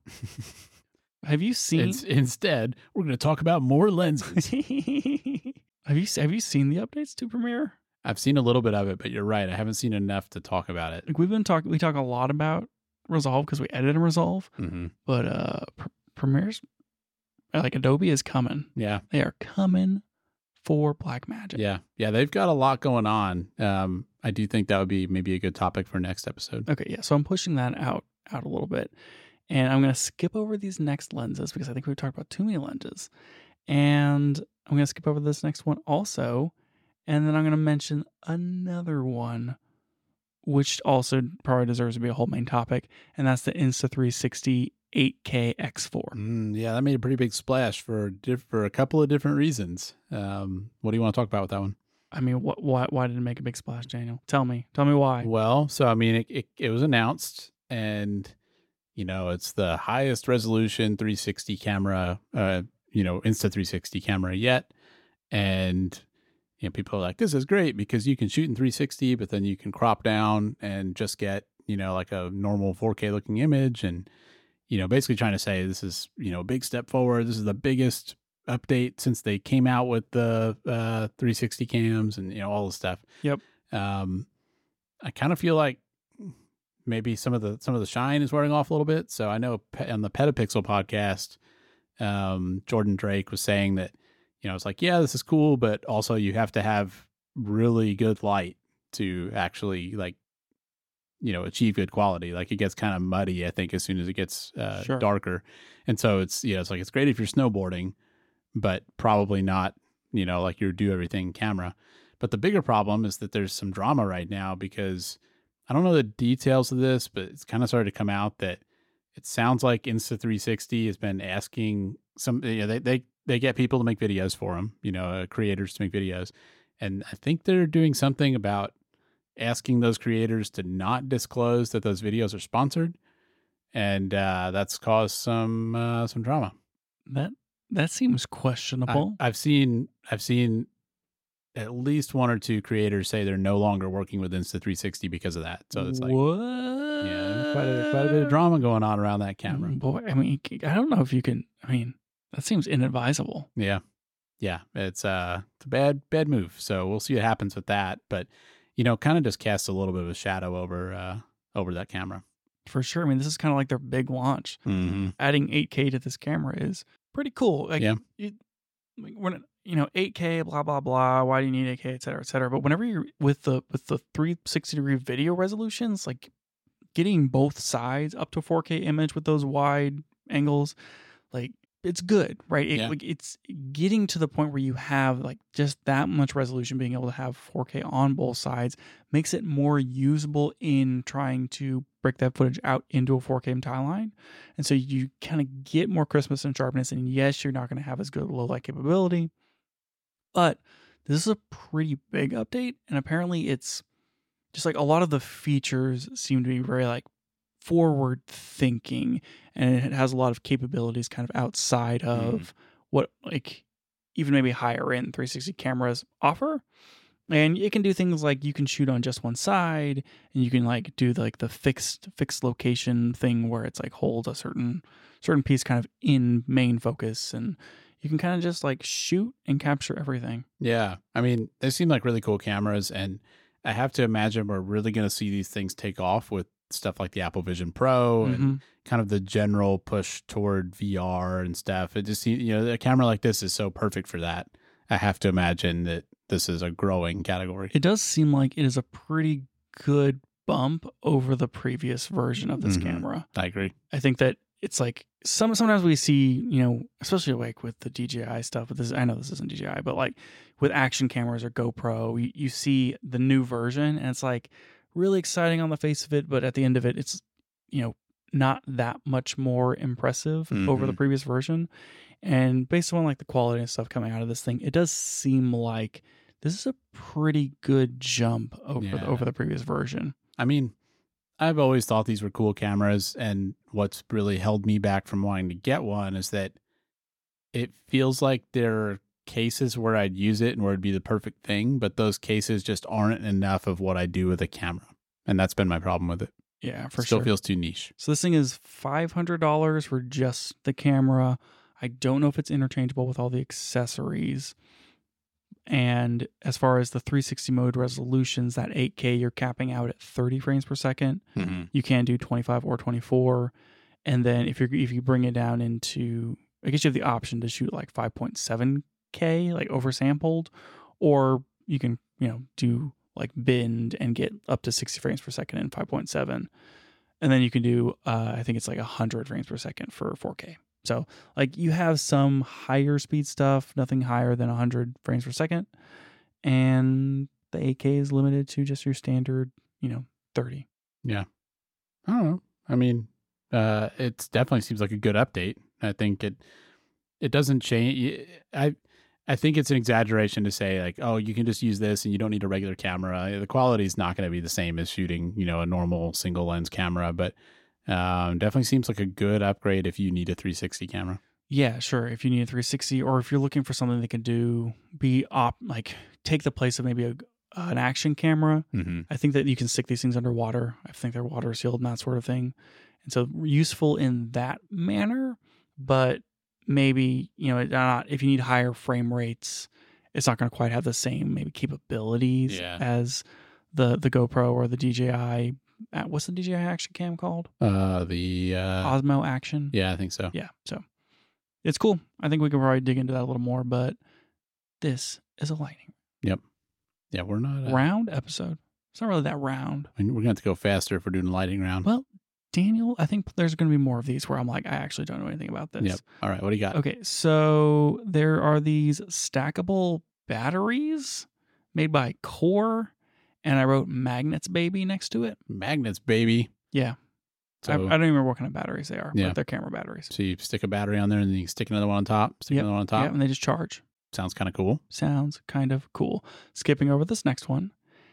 Have you seen? It's, instead, we're going to talk about more lenses. have you have you seen the updates to Premiere? I've seen a little bit of it, but you're right. I haven't seen enough to talk about it. Like we've been talking, we talk a lot about Resolve because we edit in Resolve, Mm-hmm. but uh, Pr- Premiere's like Adobe is coming. Yeah. They are coming for Blackmagic. Yeah. Yeah. They've got a lot going on. Um, I do think that would be maybe a good topic for next episode. Okay. Yeah. So I'm pushing that out out a little bit, and I'm going to skip over these next lenses because I think we've talked about too many lenses, and I'm going to skip over this next one also, and then I'm going to mention another one, which also probably deserves to be a whole main topic, and that's the Insta three sixty eight K X four. Mm, yeah, that made a pretty big splash for diff- for a couple of different reasons. Um, what do you want to talk about with that one? I mean, what, why, why did it make a big splash, Daniel? Tell me. Tell me why. Well, so I mean, it, it, it was announced, and you know, it's the highest resolution three sixty camera, uh, you know, Insta three sixty camera yet, and you know, people are like, "This is great because you can shoot in three sixty, but then you can crop down and just get, you know, like a normal four K looking image." And you know, basically trying to say this is, you know, a big step forward. This is the biggest update since they came out with the uh, three sixty cams and, you know, all this stuff. Yep. Um, I kind of feel like maybe some of the some of the shine is wearing off a little bit. So I know on the Petapixel podcast, um, Jordan Drake was saying that, you know, it's like, yeah, this is cool, but also you have to have really good light to actually like, you know, achieve good quality. Like it gets kind of muddy, I think, as soon as it gets uh, Sure. darker. And so it's, you know, it's like, it's great if you're snowboarding, but probably not, you know, like your do everything camera. But the bigger problem is that there's some drama right now because I don't know the details of this, but it's kind of started to come out that it sounds like Insta three sixty has been asking some, you know, they, they, they get people to make videos for them, you know, uh, creators to make videos. And I think they're doing something about asking those creators to not disclose that those videos are sponsored, and uh, that's caused some uh, some drama. That that seems questionable. I, I've seen I've seen at least one or two creators say they're no longer working with Insta three sixty because of that. So it's like, what? yeah, quite a, quite a bit of drama going on around that camera. Boy, I mean, I don't know if you can. I mean, that seems inadvisable. Yeah, yeah, it's uh, it's a bad bad move. So we'll see what happens with that, but. You know, kind of just casts a little bit of a shadow over uh, over that camera. For sure. I mean, this is kind of like their big launch. Mm-hmm. Adding eight K to this camera is pretty cool. Like, yeah. It, like when you know eight K, blah blah blah. Why do you need eight K, et cetera, et cetera. But whenever you're with the with the three sixty degree video resolutions, like getting both sides up to four K image with those wide angles, like it's good, right? It, yeah. Like it's getting to the point where you have like just that much resolution, being able to have four K on both sides makes it more usable in trying to break that footage out into a four K timeline. And so you kind of get more crispness and sharpness. And yes, you're not going to have as good low light capability, but this is a pretty big update. And apparently it's just like a lot of the features seem to be very like forward thinking, and it has a lot of capabilities kind of outside of mm. what like even maybe higher end three sixty cameras offer. And it can do things like you can shoot on just one side, and you can like do like the fixed fixed location thing where it's like hold a certain certain piece kind of in main focus, and you can kind of just like shoot and capture everything. Yeah, I mean, they seem like really cool cameras, and I have to imagine we're really going to see these things take off with stuff like the Apple Vision Pro mm-hmm. and kind of the general push toward V R and stuff. It just, you know, a camera like this is so perfect for that. I have to imagine that this is a growing category. It does seem like it is a pretty good bump over the previous version of this mm-hmm. camera. I agree. I think that it's like some sometimes we see, you know, especially like with the D J I stuff. With this, I know this isn't D J I, but like with action cameras or GoPro, you, you see the new version, and it's like really exciting on the face of it, but at the end of it, it's, you know, not that much more impressive mm-hmm. over the previous version. And based on like the quality and stuff coming out of this thing, it does seem like this is a pretty good jump over yeah. the, over the previous version. I mean, I've always thought these were cool cameras, and what's really held me back from wanting to get one is that it feels like there are cases where I'd use it and where it'd be the perfect thing, but those cases just aren't enough of what I do with a camera. And that's been my problem with it. Yeah, for it still sure. feels too niche. So this thing is five hundred dollars for just the camera. I don't know if it's interchangeable with all the accessories. And as far as the three sixty mode resolutions, that eight K, you're capping out at thirty frames per second. Mm-hmm. You can do twenty-five or twenty-four. And then if you if you bring it down into, I guess you have the option to shoot like five point seven K, like oversampled, or you can, you know, do like bend and get up to sixty frames per second in five point seven. And then you can do, uh, I think it's like one hundred frames per second for four K. So like you have some higher speed stuff, nothing higher than one hundred frames per second. And the eight K is limited to just your standard, you know, thirty. Yeah. I don't know. I mean, uh, it definitely seems like a good update. I think it it doesn't change. I I think it's an exaggeration to say like, oh, you can just use this and you don't need a regular camera. The quality is not going to be the same as shooting, you know, a normal single lens camera, but um, definitely seems like a good upgrade if you need a three sixty camera. Yeah, sure. If you need a three sixty, or if you're looking for something that can do be op like take the place of maybe a uh, an action camera. Mm-hmm. I think that you can stick these things underwater. I think they're water sealed and that sort of thing, and so useful in that manner. But maybe, you know, not if you need higher frame rates, it's not going to quite have the same maybe capabilities Yeah. as the the GoPro or the D J I. Uh, what's the D J I action cam called? Uh, the uh, Osmo Action. yeah, I think so. Yeah. So it's cool. I think we can probably dig into that a little more. But this is a lightning Yeah, we're not. Uh, round episode. It's not really that round. we're going to have to go faster if we're doing a lighting round. Well, Daniel, I think there's going to be more of these where I'm like, I actually don't know anything about this. Yep. All right. What do you got? Okay, so there are these stackable batteries made by Core, and I wrote Magnets Baby next to it. Magnets, baby. Yeah. So, I, I don't even remember what kind of batteries they are, Yeah. but they're camera batteries. so you stick a battery on there and then you stick another one on top. Stick Yep. another one on top. Yeah, and they just charge. Sounds kind of cool. Sounds kind of cool. Skipping over this next one,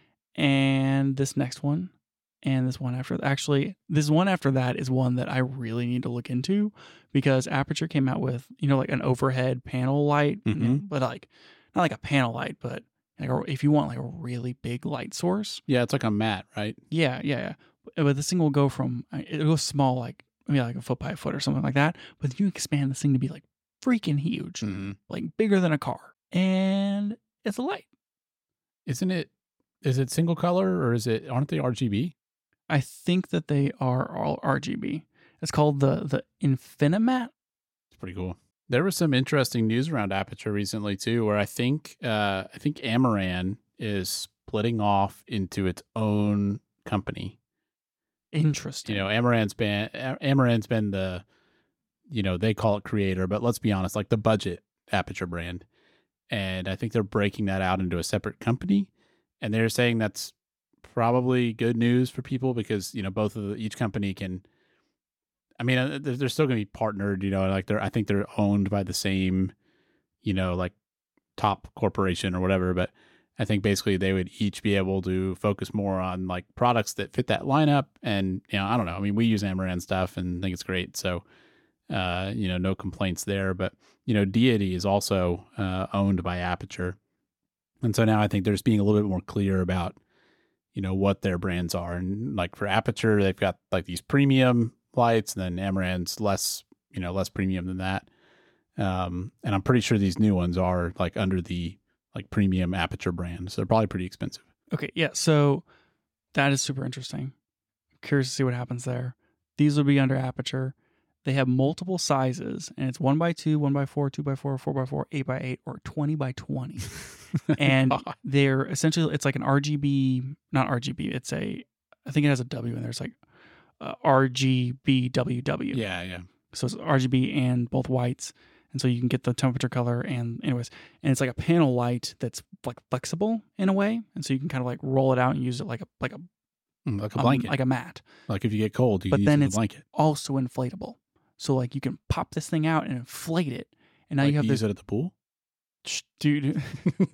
and this next one, and this one after. Actually, this one after that is one that I really need to look into because Aperture came out with, you know, like an overhead panel light, Mhm. but like not like a panel light, but like a, if you want like a really big light source. Yeah, it's like a mat, right? Yeah, yeah, yeah. But this thing will go from it'll go small, like maybe like a foot by a foot or something like that. But you expand this thing to be like freaking huge, Mm-hmm. like bigger than a car, and it's a light. Isn't it? Is it single color or is it? Aren't they R G B? I think that they are all R G B. It's called the the Infinimat. It's pretty cool. There was some interesting news around Aperture recently too, where I think uh, I think Amaran is splitting off into its own company. Interesting. You know, Amaran's been Amaran's been the, you know, they call it creator, but let's be honest, like the budget Aperture brand, and I think they're breaking that out into a separate company, and they're saying that's probably good news for people because you know both of the, each company can. I mean, uh, they're, they're still going to be partnered, you know, like they're I think they're owned by the same, you know, like top corporation or whatever, but I think basically they would each be able to focus more on like products that fit that lineup. And, you know, I don't know. I mean, we use Amaran stuff and think it's great. So, uh, you know, no complaints there. But, you know, Deity is also uh, owned by Aperture. And so now I think they're just being a little bit more clear about, you know, what their brands are. And like for Aperture, they've got like these premium lights, and then Amaran's less, you know, less premium than that. Um, and I'm pretty sure these new ones are like under the like premium Aperture brand. So they're probably pretty expensive. Okay, yeah. So that is super interesting. Curious to see what happens there. These will be under Aperture. They have multiple sizes, and it's one by two, one by four, two by four, four by four, eight by eight, or twenty by twenty. And they're essentially, it's like an R G B, not R G B. It's a, I think it has a W in there. It's like uh, R G B W W. Yeah, yeah. So it's R G B and both whites. And so you can get the temperature color and anyways, and it's like a panel light that's like flexible in a way. And so you can kind of like roll it out and use it like a, like a, Mm, like a um, blanket. like a mat. Like if you get cold, you But can then use it as it's a blanket. also inflatable. So like you can pop this thing out and inflate it. And now Like you have use this, it at the pool? Shh, dude,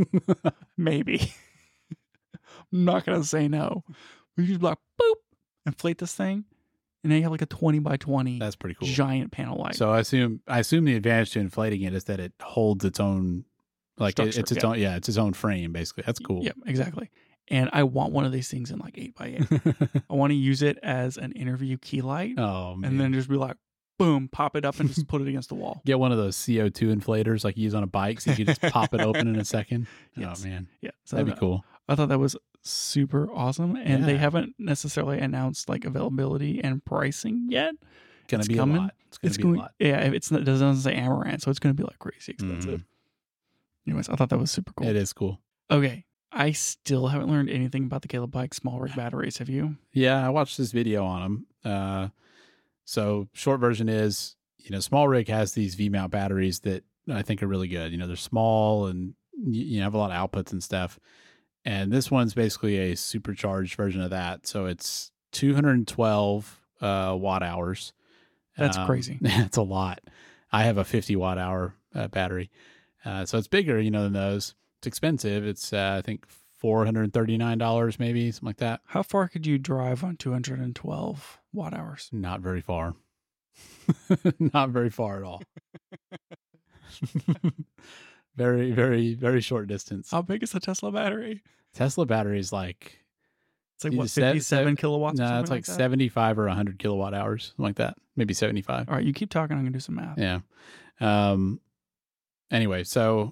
maybe. I'm not going to say no. You just like, boop, inflate this thing. And then you have like a twenty by twenty That's pretty cool. giant panel light. So I assume I assume the advantage to inflating it is that it holds its own, like it, Structure, it's its yeah. own, yeah, it's its own frame basically. That's cool. Yep, exactly. And I want one of these things in like eight by eight. I want to use it as an interview key light oh man, and then just be like, boom, pop it up and just put it against the wall. Get one of those C O two inflators like you use on a bike, so you can just pop it open in a second. Yes. Oh man, Yeah, so that'd be that- cool. I thought that was super awesome, and they Yeah. haven't necessarily announced like availability and pricing yet. Gonna It's be coming. a lot. It's gonna It's be going, a lot. yeah. It's not, it doesn't say Amaranth, so it's going to be like crazy expensive. Mhm. Anyways, I thought that was super cool. It is cool. Okay, I still haven't learned anything about the Caleb Bike small rig batteries. Have you? Yeah, I watched this video on them. Uh, so short version is, you know, Small Rig has these V mount batteries that I think are really good. You know, they're small and you, you have a lot of outputs and stuff. And this one's basically a supercharged version of that. So it's two hundred twelve uh, watt hours. That's Um, crazy. It's a lot. I have a fifty watt hour uh, battery. Uh, so it's bigger, you know, than those. It's expensive. It's, uh, I think, four hundred thirty-nine dollars maybe, something like that. How far could you drive on two hundred twelve watt hours? Not very far. Not very far at all. very, very, very short distance. How big is the Tesla battery? Tesla battery is like, It's like You what, just said- fifty-seven said- kilowatts? or no, something it's like that? seventy-five or one hundred kilowatt hours, something like that. Maybe seventy-five. All right, you keep talking. I'm gonna do some math. Yeah. Um. Anyway, so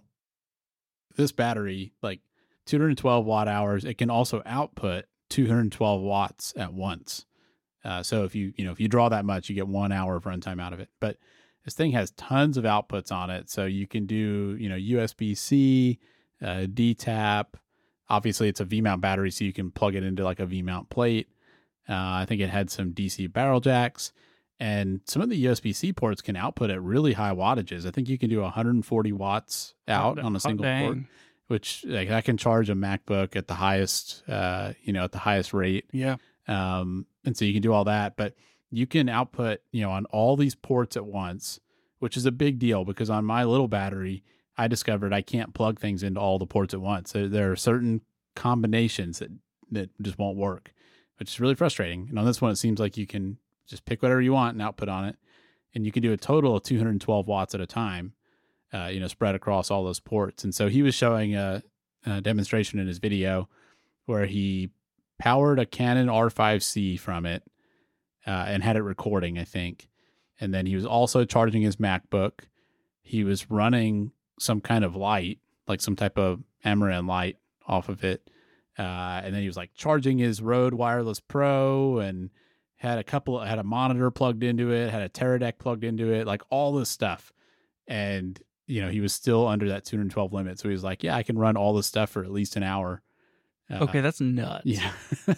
this battery, like two hundred twelve watt hours, it can also output two hundred twelve watts at once. Uh, so if you you know if you draw that much, you get one hour of runtime out of it. But this thing has tons of outputs on it, so you can do you know U S B C, uh, D tap. Obviously, it's a V mount battery, so you can plug it into like a V mount plate. Uh, I think it had some D C barrel jacks. And some of the U S B C ports can output at really high wattages. I think you can do one hundred forty watts out Hot- on a hot single dang. port, which like I can charge a MacBook at the highest, uh, you know, at the highest rate. Yeah. Um, and so you can do all that, but you can output, you know, on all these ports at once, which is a big deal because on my little battery, I discovered I can't plug things into all the ports at once. There, there are certain combinations that, that just won't work, which is really frustrating. And on this one, it seems like you can just pick whatever you want and output on it. And you can do a total of two hundred twelve watts at a time, uh, you know, spread across all those ports. And so he was showing a, a demonstration in his video where he powered a Canon R five C from it uh, and had it recording, I think. And then he was also charging his MacBook. He was running some kind of light, like some type of Amaranth light off of it. Uh, and then he was like charging his Rode Wireless Pro and had a couple, had a monitor plugged into it, had a Teradek plugged into it, like all this stuff. And, you know, he was still under that two hundred twelve limit. So he was like, yeah, I can run all this stuff for at least an hour. Uh, Okay, that's nuts. Yeah.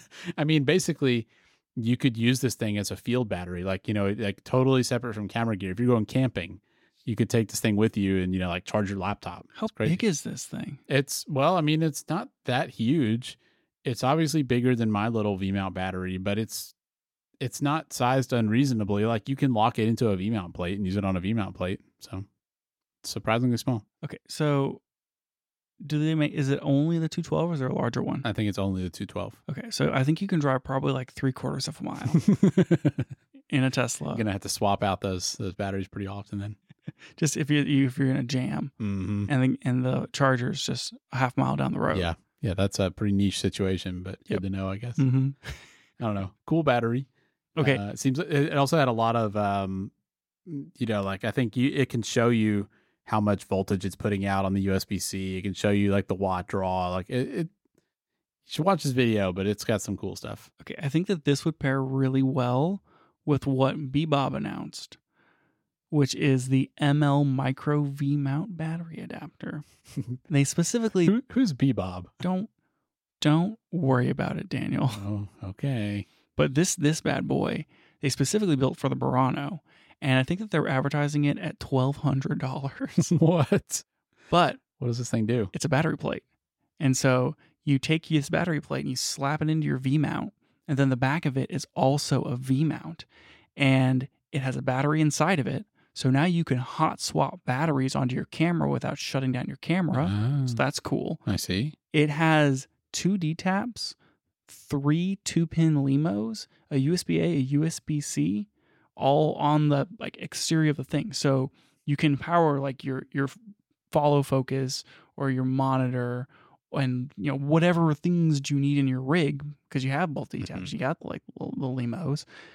I mean, basically, you could use this thing as a field battery, like, you know, like totally separate from camera gear. If you're going camping, you could take this thing with you and, you know, like charge your laptop. How It's crazy. big is this thing? It's, well, I mean, it's not that huge. It's obviously bigger than my little V mount battery, but it's, it's not sized unreasonably. Like you can lock it into a V mount plate and use it on a V mount plate. So it's surprisingly small. Okay, so do they make? Is it only the two twelve, or is there a larger one? I think it's only the two twelve. Okay, so I think you can drive probably like three quarters of a mile in a Tesla. You're gonna have to swap out those those batteries pretty often then. Just if you you- if you're in a jam, Mm-hmm. and the and the charger's just a half mile down the road. Yeah, yeah, that's a pretty niche situation, but Yep. good to know, I guess. Mm-hmm. I don't know. Cool battery. Okay. Uh, it seems it also had a lot of, um, you know, like I think you it can show you how much voltage it's putting out on the U S B C. It can show you like the watt draw. Like it, it you should watch this video, but it's got some cool stuff. Okay, I think that this would pair really well with what Bebob announced, which is the M L Micro V mount battery adapter. They specifically Who, who's Bebob? don't don't worry about it, Daniel. Oh, okay. But this this bad boy, they specifically built for the Burano, and I think that they're advertising it at twelve hundred dollars. What? But What does this thing do? it's a battery plate, and so you take this battery plate and you slap it into your V mount, and then the back of it is also a V mount, and it has a battery inside of it. So now you can hot swap batteries onto your camera without shutting down your camera. Ah, So that's cool. I see. It has two D taps, three two-pin LEMOs, a U S B A, a U S B C, all on the like exterior of the thing. So you can power like your your follow focus or your monitor and you know whatever things you need in your rig because you have both D taps. Mhm. You got like the, the LEMOs,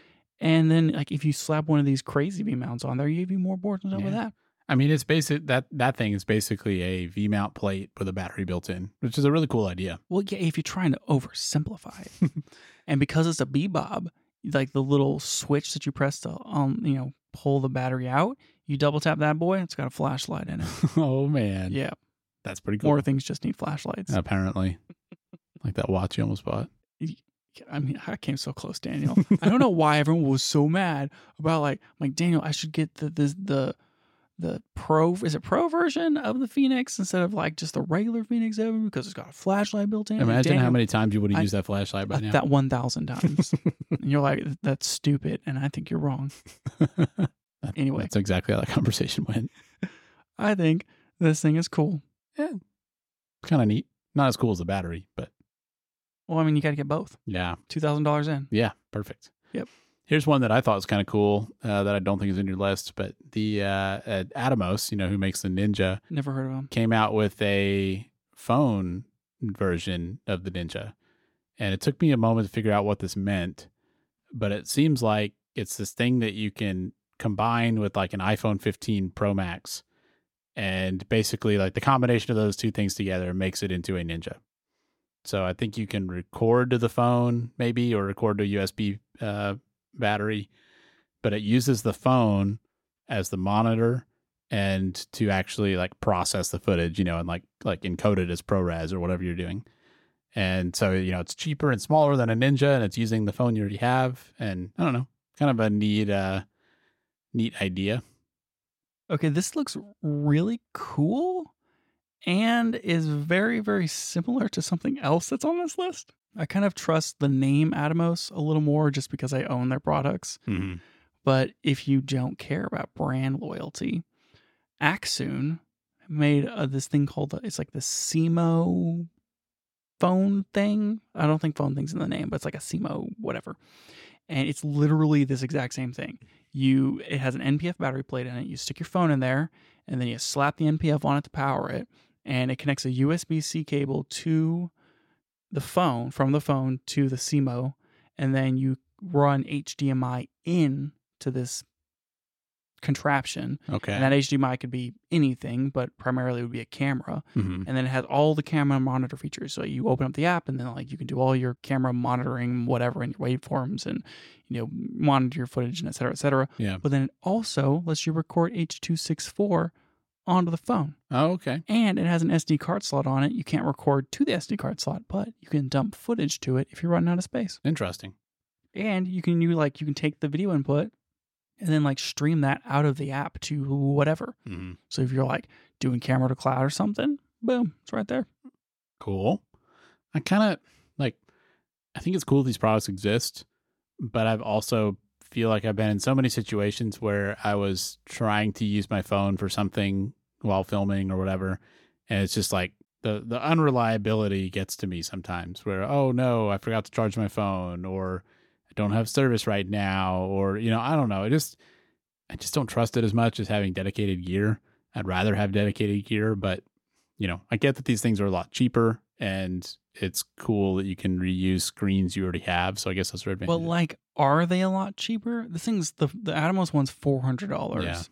And then like if you slap one of these crazy V mounts on there, you have even more boards on top Yeah. of that. I mean, it's basic that that thing is basically a V mount plate with a battery built in, which is a really cool idea. Well, yeah, if you're trying to oversimplify it, and because it's a B-Bob, like the little switch that you press to um, you know, pull the battery out, you double tap that boy, it's got a flashlight in it. Oh man, Yeah, that's pretty cool. more things just need flashlights. Apparently, like that watch you almost bought. I mean, I came so close, Daniel. I don't know why everyone was so mad about like, like Daniel, I should get the the the the pro is it pro version of the Phoenix instead of like just the regular Phoenix seven because it's got a flashlight built in. Imagine Daniel, how many times you would have I- used that flashlight by now. that one thousand times. And you're like, that's stupid, and I think you're wrong. Anyway, That's exactly how that conversation went. I think this thing is cool. Kind of neat. Not as cool as the battery, but Well, I mean, you got to get both. yeah, Two thousand dollars in. yeah, perfect. Yep. Here's one that I thought was kind of cool uh, that I don't think is in your list, but the uh, uh, Atomos, you know, who makes the Ninja, Never heard of them. came out with a phone version of the Ninja. And it took me a moment to figure out what this meant, but it seems like it's this thing that you can combine with like an iPhone fifteen Pro Max. And basically like the combination of those two things together makes it into a Ninja. So I think you can record to the phone maybe, or record to a U S B uh, battery, but it uses the phone as the monitor and to actually like process the footage, you know, and like like encode it as ProRes or whatever you're doing. And so, you know, it's cheaper and smaller than a Ninja, and it's using the phone you already have. And I don't know, kind of a neat, uh, neat idea. Okay, this looks really cool and is very, very similar to something else that's on this list. I kind of trust the name Atomos a little more just because I own their products. Mm-hmm. But if you don't care about brand loyalty, Axoon made uh, this thing called, it's like the Simo phone thing. I don't think phone thing's in the name, but it's like a Simo whatever. And it's literally this exact same thing. You, it has an N P F battery plate in it. You stick your phone in there, and then you slap the N P F on it to power it, and it connects a U S B C cable to the phone, from the phone to the Simo, and then you run H D M I in to this contraption. Okay. And that H D M I could be anything, but primarily it would be a camera. Mm-hmm. And then it has all the camera monitor features. So you open up the app, and then like you can do all your camera monitoring, whatever, and your waveforms, and you know, monitor your footage, and et cetera, et cetera. Yeah. But then it also lets you record H two sixty-four onto the phone. Oh, okay. And it has an S D card slot on it. You can't record to the S D card slot, but you can dump footage to it if you're running out of space. Interesting. And you can you like you can take the video input and then like stream that out of the app to whatever. Mm-hmm. So if you're like doing camera to cloud or something, boom, it's right there. Cool. I kind of like, I think it's cool these products exist, but I've also feel like I've been in so many situations where I was trying to use my phone for something while filming or whatever. And it's just like the, the unreliability gets to me sometimes where, oh no, I forgot to charge my phone, or I don't have service right now, or, you know, I don't know. I just, I just don't trust it as much as having dedicated gear. I'd rather have dedicated gear, but you know, I get that these things are a lot cheaper, and it's cool that you can reuse screens you already have. So I guess that's their advantage. Well, like, are they a lot cheaper? The thing's the the Atomos one's four hundred dollars, Yeah.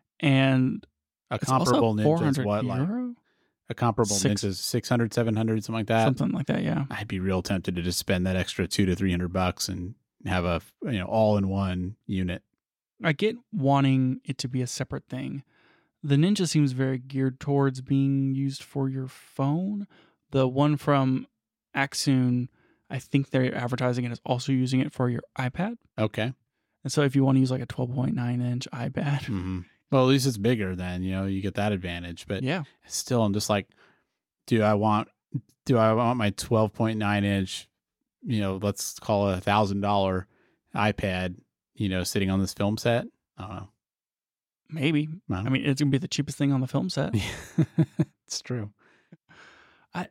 and a it's comparable also Ninja four is hundred what, like euro, a comparable Six- Ninja is six hundred, seven hundred, something like that. something like that. Yeah. I'd be real tempted to just spend that extra two to three hundred bucks and have a, you know, all in one unit. I get wanting it to be a separate thing. The Ninja seems very geared towards being used for your phone. The one from Axoon, I think they're advertising it as also using it for your iPad. Okay. And so if you want to use like a twelve point nine inch iPad, Mm-hmm. Well, at least it's bigger then, you know, you get that advantage. But yeah. still, I'm just like, do I want, do I want my twelve point nine inch, you know, let's call it a one thousand dollars iPad, you know, sitting on this film set? I don't know. Maybe. I don't I mean, it's going to be the cheapest thing on the film set. It's true. I,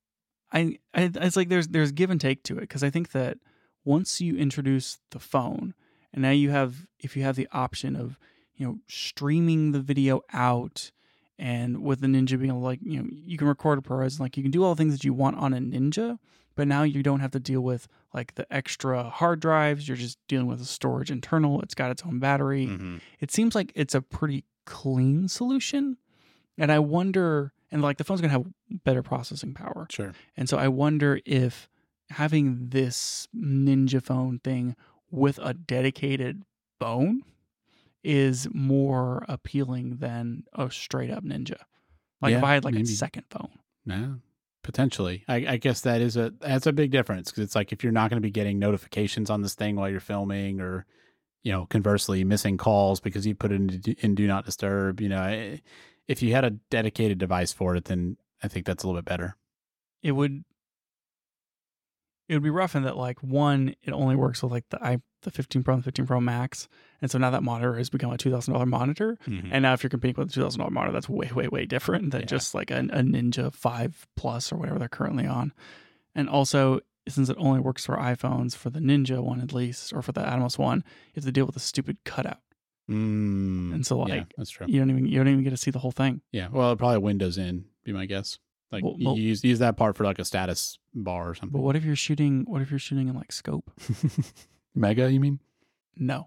I, it's like there's there's give and take to it, because I think that once you introduce the phone, and now you have, if you have the option of, you know, streaming the video out And with the Ninja being able to, like, you know, you can record a ProRes, like you can do all the things that you want on a Ninja, but now you don't have to deal with like the extra hard drives. You're just dealing with the storage internal. It's got its own battery. Mm-hmm. It seems like it's a pretty clean solution. And I wonder, and like the phone's going to have better processing power. Sure. And so I wonder if having this Ninja phone thing with a dedicated phone is more appealing than a straight up Ninja. Like Yeah, if I had like maybe. a second phone. Yeah, potentially. I, I guess that is a that's a big difference because it's like if you're not going to be getting notifications on this thing while you're filming, or you know, conversely missing calls because you put it in, do- in do not disturb. You know, I, if you had a dedicated device for it, then I think that's a little bit better. It would it would be rough in that, like, one, it only works with like the i the fifteen Pro and the fifteen Pro Max, and so now that monitor has become a two thousand dollar monitor. Mm-hmm. And now if you're competing with a two thousand dollar monitor, that's way way way different than Yeah. just like a, a Ninja five Plus or whatever they're currently on. And also, since it only works for iPhones, for the Ninja one at least, or for the Atmos one, you have to deal with a stupid cutout. Mm, And so, like, yeah, that's true. you don't even you don't even get to see the whole thing. Yeah, well, probably Windows in, be my guess. Like Well, you well- use use that part for like a status bar or something. But what if you're shooting? What if you're shooting in like scope? Mega, you mean? No,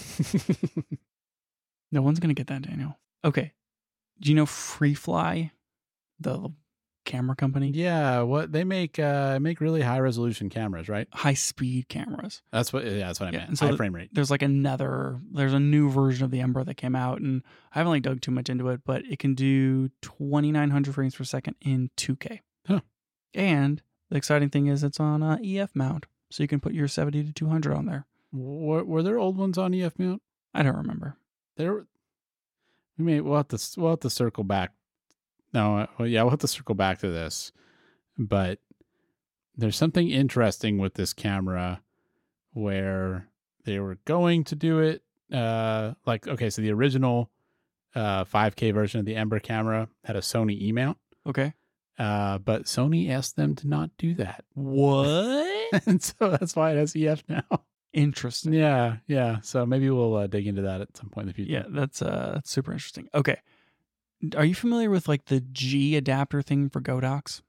no one's gonna get that, Daniel. Okay, do you know FreeFly, the camera company? Yeah, what they make uh make really high resolution cameras, right? High speed cameras. That's what yeah, that's what I Yeah, meant. and so high the- frame rate. There's like another, there's a new version of the Ember that came out, and I haven't like dug too much into it, but it can do twenty-nine hundred frames per second in two K. Huh. And the exciting thing is it's on a E F mount, so you can put your seventy to two hundred on there. Were, were there old ones on E F mount? I don't remember. There, we may we'll have to we'll have to circle back. No, uh, well, yeah, we'll have to circle back to this. But there's something interesting with this camera, where they were going to do it. Uh, like okay, so the original uh five K version of the Ember camera had a Sony E mount. Okay. Uh, but Sony asked them to not do that, What? and so that's why it has E F now. Interesting. Yeah, yeah. So maybe we'll uh, dig into that at some point in the future. Yeah, that's uh that's super interesting. Okay. Are you familiar with like the G adapter thing for Godox?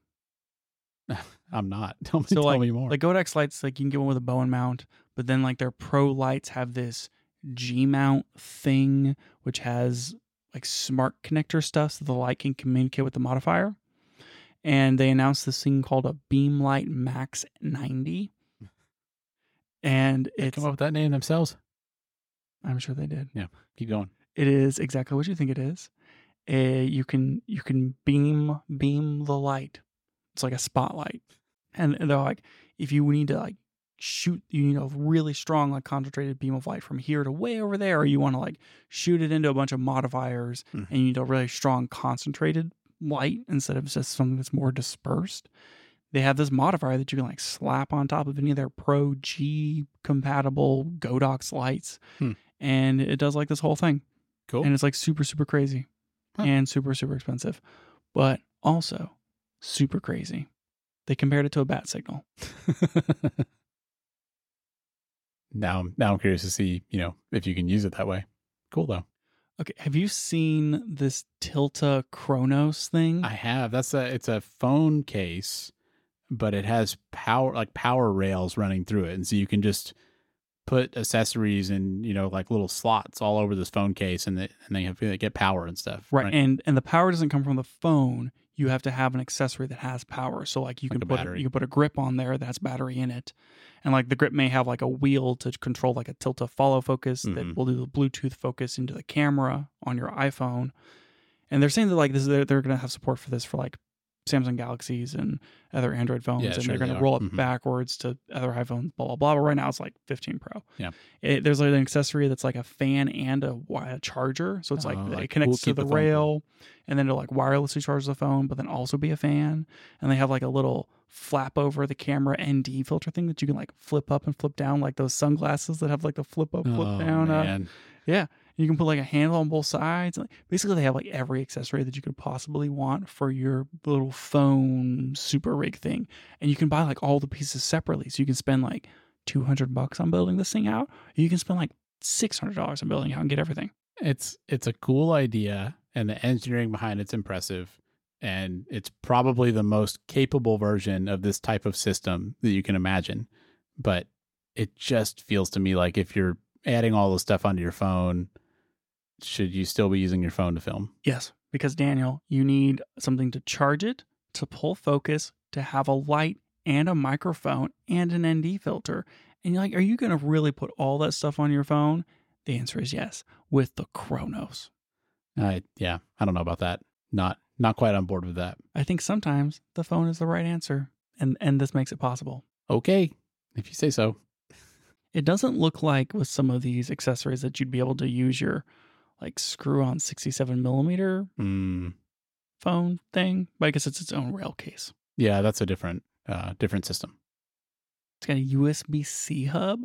I'm not. Tell me, So, tell like- me more. Like Godox lights, like you can get one with a Bowen mount, but then like their Pro lights have this G mount thing, which has like smart connector stuff so the light can communicate with the modifier. And they announced this thing called a Beamlight Max ninety. And They it's, come up with that name themselves. I'm sure they did. Keep going. It is exactly what you think it is. Uh, you can you can beam beam the light. It's like a spotlight, and they're like, if you need to like shoot, you need a really strong like concentrated beam of light from here to way over there, or you want to like shoot it into a bunch of modifiers, Mhm. and you need a really strong concentrated light instead of just something that's more dispersed. They have this modifier that you can like slap on top of any of their Pro G compatible Godox lights, Hmm. and it does like this whole thing. Cool. And it's like super, super crazy Huh. and super, super expensive, but also super crazy. They compared it to a bat signal. now, I'm- now I'm curious to see, you know, if you can use it that way. Cool though. Okay. Have you seen this Tilta Chronos thing? I have. That's a. It's a phone case, but it has power, like power rails running through it, and so you can just put accessories and you know like little slots all over this phone case, and they and they have they get power and stuff. right. And and the power doesn't come from the phone. You have to have an accessory that has power. So like you Like can a put battery. you can put a grip on there that has battery in it. And like the grip may have like a wheel to control like a Tilta follow focus Mhm. that will do the Bluetooth focus into the camera on your iPhone. And they're saying that like this is they're, they're going to have support for this for like Samsung Galaxies and other Android phones, Yeah, and sure they're going they to are. roll it Mhm. backwards to other iPhones, blah blah blah. But right now it's like fifteen Pro. Yeah. It, there's like an accessory that's like a fan and a, wi- a charger, so it's like Oh, it like, connects we'll to keep the, the phone rail, and then it'll like wirelessly charge the phone, but then also be a fan. And they have like a little flap over the camera N D filter thing that you can like flip up and flip down, like those sunglasses that have like the flip up, flip Oh, down. Uh, man. yeah. You can put like a handle on both sides. Like, basically, they have like every accessory that you could possibly want for your little phone super rig thing. And you can buy like all the pieces separately. So you can spend like two hundred bucks on building this thing out. You can spend like six hundred dollars on building it out and get everything. It's it's a cool idea, and the engineering behind it's impressive. And it's probably the most capable version of this type of system that you can imagine. But it just feels to me like if you're adding all the stuff onto your phone, should you still be using your phone to film? Yes, because Daniel, you need something to charge it, to pull focus, to have a light and a microphone and an N D filter. And you're like, are you going to really put all that stuff on your phone? The answer is yes, with the Kronos. I yeah, I don't know about that. Not not quite on board with that. I think sometimes the phone is the right answer, and, and this makes it possible. Okay, if you say so. It doesn't look like with some of these accessories that you'd be able to use your like screw-on sixty-seven millimeter Mm. phone thing, but I guess it's its own rail case. Yeah, that's a different uh, different system. It's got a U S B C hub.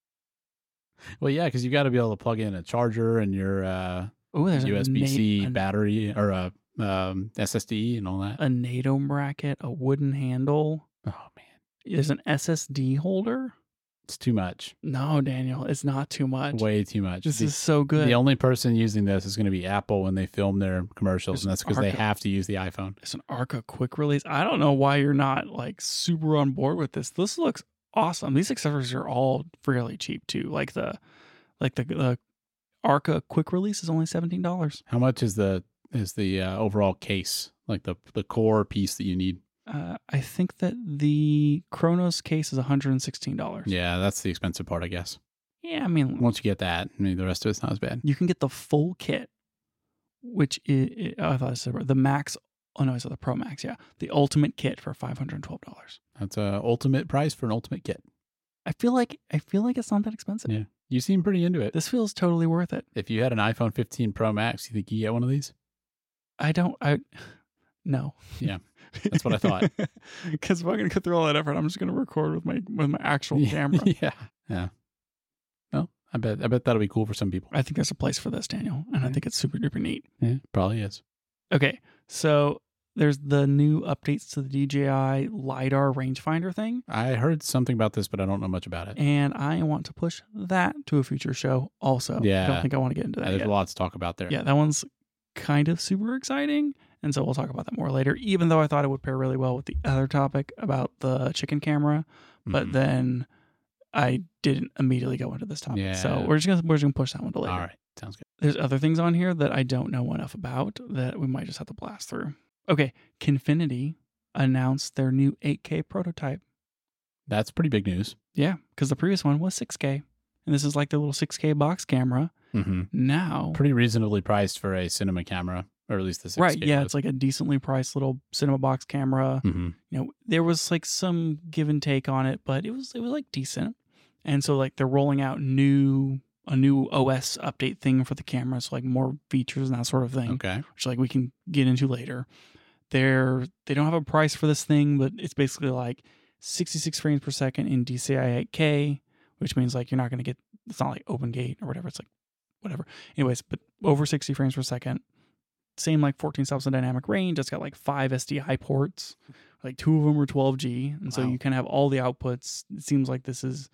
Well, yeah, because you got to be able to plug in a charger and your uh, Oh, there's U S B C a, Na- battery or a um, S S D and all that. a NATO bracket, a wooden handle. Oh man, There's an S S D holder. it's too much. No, Daniel, it's not too much. Way too much. This the, is so good. the only person using this is going to be Apple when they film their commercials, It's and that's because they Arca. have to use the iPhone. It's an Arca quick release. I don't know why you're not like super on board with this. This looks awesome. These accessories are all fairly cheap too. Like the like the uh, Arca quick release is only seventeen dollars. How much is the is the uh, overall case, like the the core piece that you need? Uh, I think that the Kronos case is one hundred sixteen dollars. Yeah, that's the expensive part, I guess. Yeah, I mean, Once you get that, I mean, the rest of it's not as bad. you can get the full kit, which is, oh, I thought I said the Max. Oh, no, I said the Pro Max. Yeah. The ultimate kit for five hundred twelve dollars. That's a ultimate price for an ultimate kit. I feel like, I feel like it's not that expensive. Yeah. You seem pretty into it. This feels totally worth it. If you had an iPhone fifteen Pro Max, you think you get one of these? I don't, I, no. Yeah. That's what I thought. Because if I'm going to go through all that effort, I'm just going to record with my, with my actual camera. Yeah. Yeah. Well, I bet, I bet that'll be cool for some people. I think there's a place for this, Daniel. And I Okay. think it's super duper neat. Yeah, probably is. Okay. So there's the new updates to the D J I LiDAR rangefinder thing. I heard something about this, but I don't know much about it. And I want to push that to a future show also. Yeah. I don't think I want to get into Uh, that there's yet. a lot to talk about there. Yeah, that one's kind of super exciting. And so we'll talk about that more later, even though I thought it would pair really well with the other topic about the chicken camera. But Mhm. then I didn't immediately go into this topic. So Yeah. we're just gonna we're just gonna push that one to later. All right. Sounds good. There's other things on here that I don't know enough about that we might just have to blast through. Okay, Kinfinity announced their new eight K prototype. That's pretty big news. Yeah, because the previous one was six K. And this is like their little six K box camera. Mm-hmm. Now Pretty reasonably priced for a cinema camera, or at least the six K. right, yeah, was. it's like a decently priced little cinema box camera. Mhm. You know, there was like some give and take on it, but it was it was like decent. And so like they're rolling out new a new O S update thing for the camera, so like more features and that sort of thing, Okay. which like we can get into later. They're they don't have a price for this thing, but it's basically like sixty-six frames per second in D C I eight K, which means like you're not going to get, it's not like OpenGate or whatever. It's like whatever. Anyways, but over sixty frames per second. Same like fourteen stops in dynamic range. It's got like five S D I ports, like two of them are twelve G, and so Wow. you can have all the outputs. It seems like this is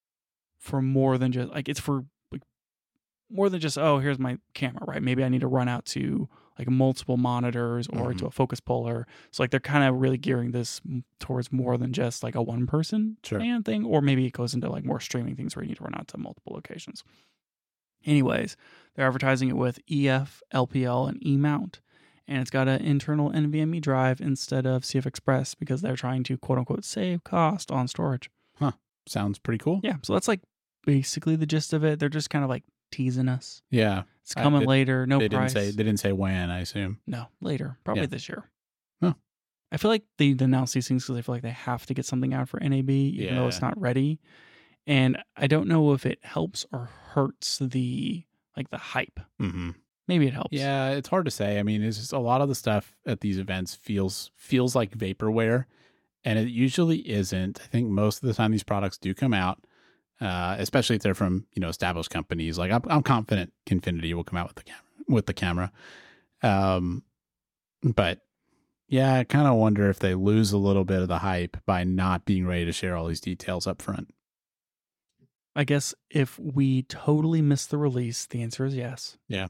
for more than just like it's for like more than just oh here's my camera, right? Maybe I need to run out to like multiple monitors or Mhm. to a focus puller. So like they're kind of really gearing this m- towards more than just like a one person Sure. fan thing, or maybe it goes into like more streaming things where you need to run out to multiple locations. Anyways, they're advertising it with E F, L P L, and E mount, and it's got an internal NVMe drive instead of C F Express because they're trying to quote unquote save cost on storage. Sounds pretty cool. Yeah, so that's like basically the gist of it. They're just kind of like teasing us. Yeah. It's I- coming they- later, no they price. didn't say they didn't say when, I assume. No, later, probably Yeah. this year. Huh. I feel like they announce these things because I feel like they have to get something out for N A B, even though it's Yeah. not ready. And I don't know if it helps or hurts the like the hype. Mm-hmm. Maybe it helps. Yeah, it's hard to say. I mean, it's just a lot of the stuff at these events feels feels like vaporware, and it usually isn't. I think most of the time these products do come out, uh, especially if they're from you know established companies. Like I'm, I'm confident Kinfinity will come out with the camera with the camera. Um, but yeah, I kind of wonder if they lose a little bit of the hype by not being ready to share all these details up front. I guess if we totally miss the release, the answer is yes. Yeah.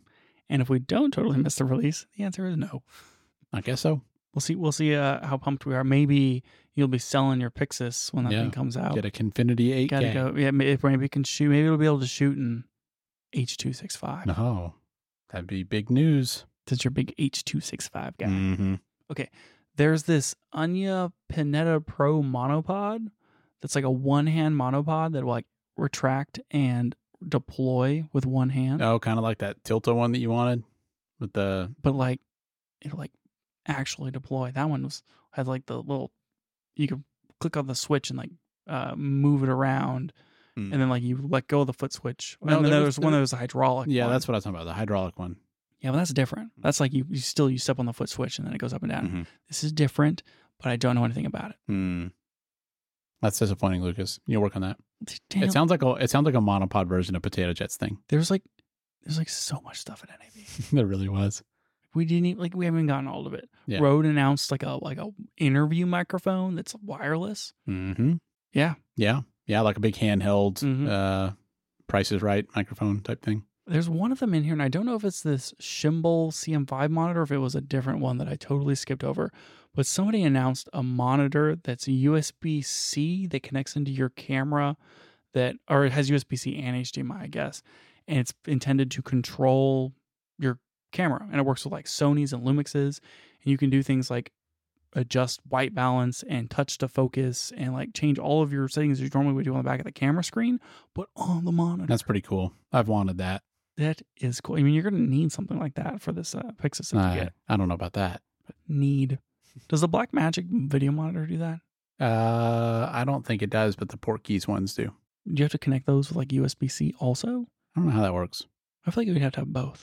And if we don't totally miss the release, the answer is no. I guess so. We'll see. We'll see uh, how pumped we are. Maybe you'll be selling your Pixis when that Yeah. thing comes out. Get a Confinity eight K. Gotta go. Yeah, maybe, maybe it can shoot. Maybe it'll be able to shoot in H two sixty-five. No, that'd be big news. Since you're a big H two sixty-five guy. Mm-hmm. There's this Anya Pinetta Pro monopod that's like a one-hand monopod that will like retract and deploy with one hand. Oh, kind of like that Tilta one that you wanted with the. But like it'll like actually deploy. That one was had like the little you could click on the switch and like uh, move it around, Hmm. and then like you let go of the foot switch. No, and then there there was- was one there- that was a hydraulic. Yeah, one. that's what I was talking about. The hydraulic one. Yeah, but that's different. That's like you, you still you step on the foot switch and then it goes up and down. Mhm. This is different, but I don't know anything about it. Hmm. That's disappointing, Lucas. You'll work on that. Damn, It sounds like a it sounds like a monopod version of Potato Jet's thing. there's like there's like so much stuff at N A B. There really was. We didn't even, like we haven't gotten all of it. Yeah. Rode announced like a like a interview microphone that's wireless. Mm-hmm. Yeah, Yeah. Yeah, like a big handheld, Mhm. uh, Price is Right microphone type thing. there's one of them in here, and I don't know if it's this Shimbal C M five monitor, or if it was a different one that I totally skipped over. But somebody announced a monitor that's U S B C that connects into your camera, that or it has U S B C and H D M I, I guess, and it's intended to control your camera, and it works with like Sony's and Lumix's, and you can do things like adjust white balance and touch to focus and like change all of your settings you normally would do on the back of the camera screen, but on the monitor. That's pretty cool. I've wanted that. That is cool. I mean, you're going to need something like that for this uh, Pixis that you I, get. I don't know about that. Need. Does the Blackmagic video monitor do that? Uh, I don't think it does, but the Portkeys ones do. Do you have to connect those with like U S B C also? I don't know how that works. I feel like you'd have to have both.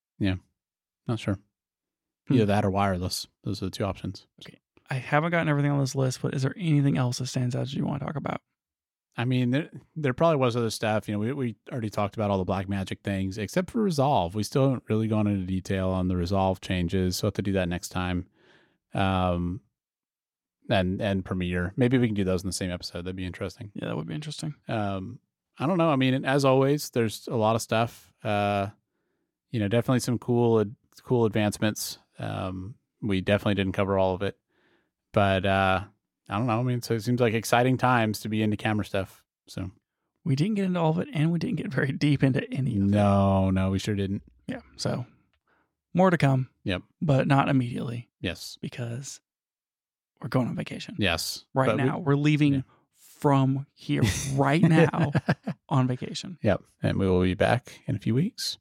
Not sure. Hmm. Either that or wireless. Those are the two options. I haven't gotten everything on this list, but is there anything else that stands out that you want to talk about? I mean, there there probably was other stuff. You know, we we already talked about all the Blackmagic things, except for Resolve. We still haven't really gone into detail on the Resolve changes, so we'll have to do that next time. Um, and and Premiere. Maybe we can do those in the same episode. That'd be interesting. Yeah, that would be interesting. Um, I don't know. I mean, as always, there's a lot of stuff. Uh, you know, definitely some cool cool advancements. Um, we definitely didn't cover all of it, but uh, I don't know. I mean, so it seems like exciting times to be into camera stuff. So We didn't get into all of it, and we didn't get very deep into any of it. no, no, we sure didn't. Yeah, so more to come. Yep. But not immediately Yes. because we're going on vacation. Yes. Right But we- now. We're leaving yeah. from here right now on vacation. Yep. And we will be back in a few weeks.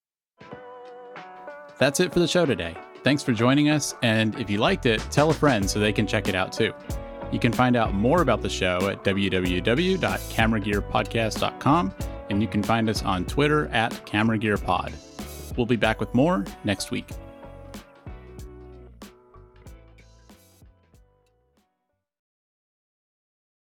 That's it for the show today. Thanks for joining us. And if you liked it, tell a friend so they can check it out too. You can find out more about the show at w w w dot camera gear podcast dot com, and you can find us on Twitter at camera gear pod. We'll be back with more next week.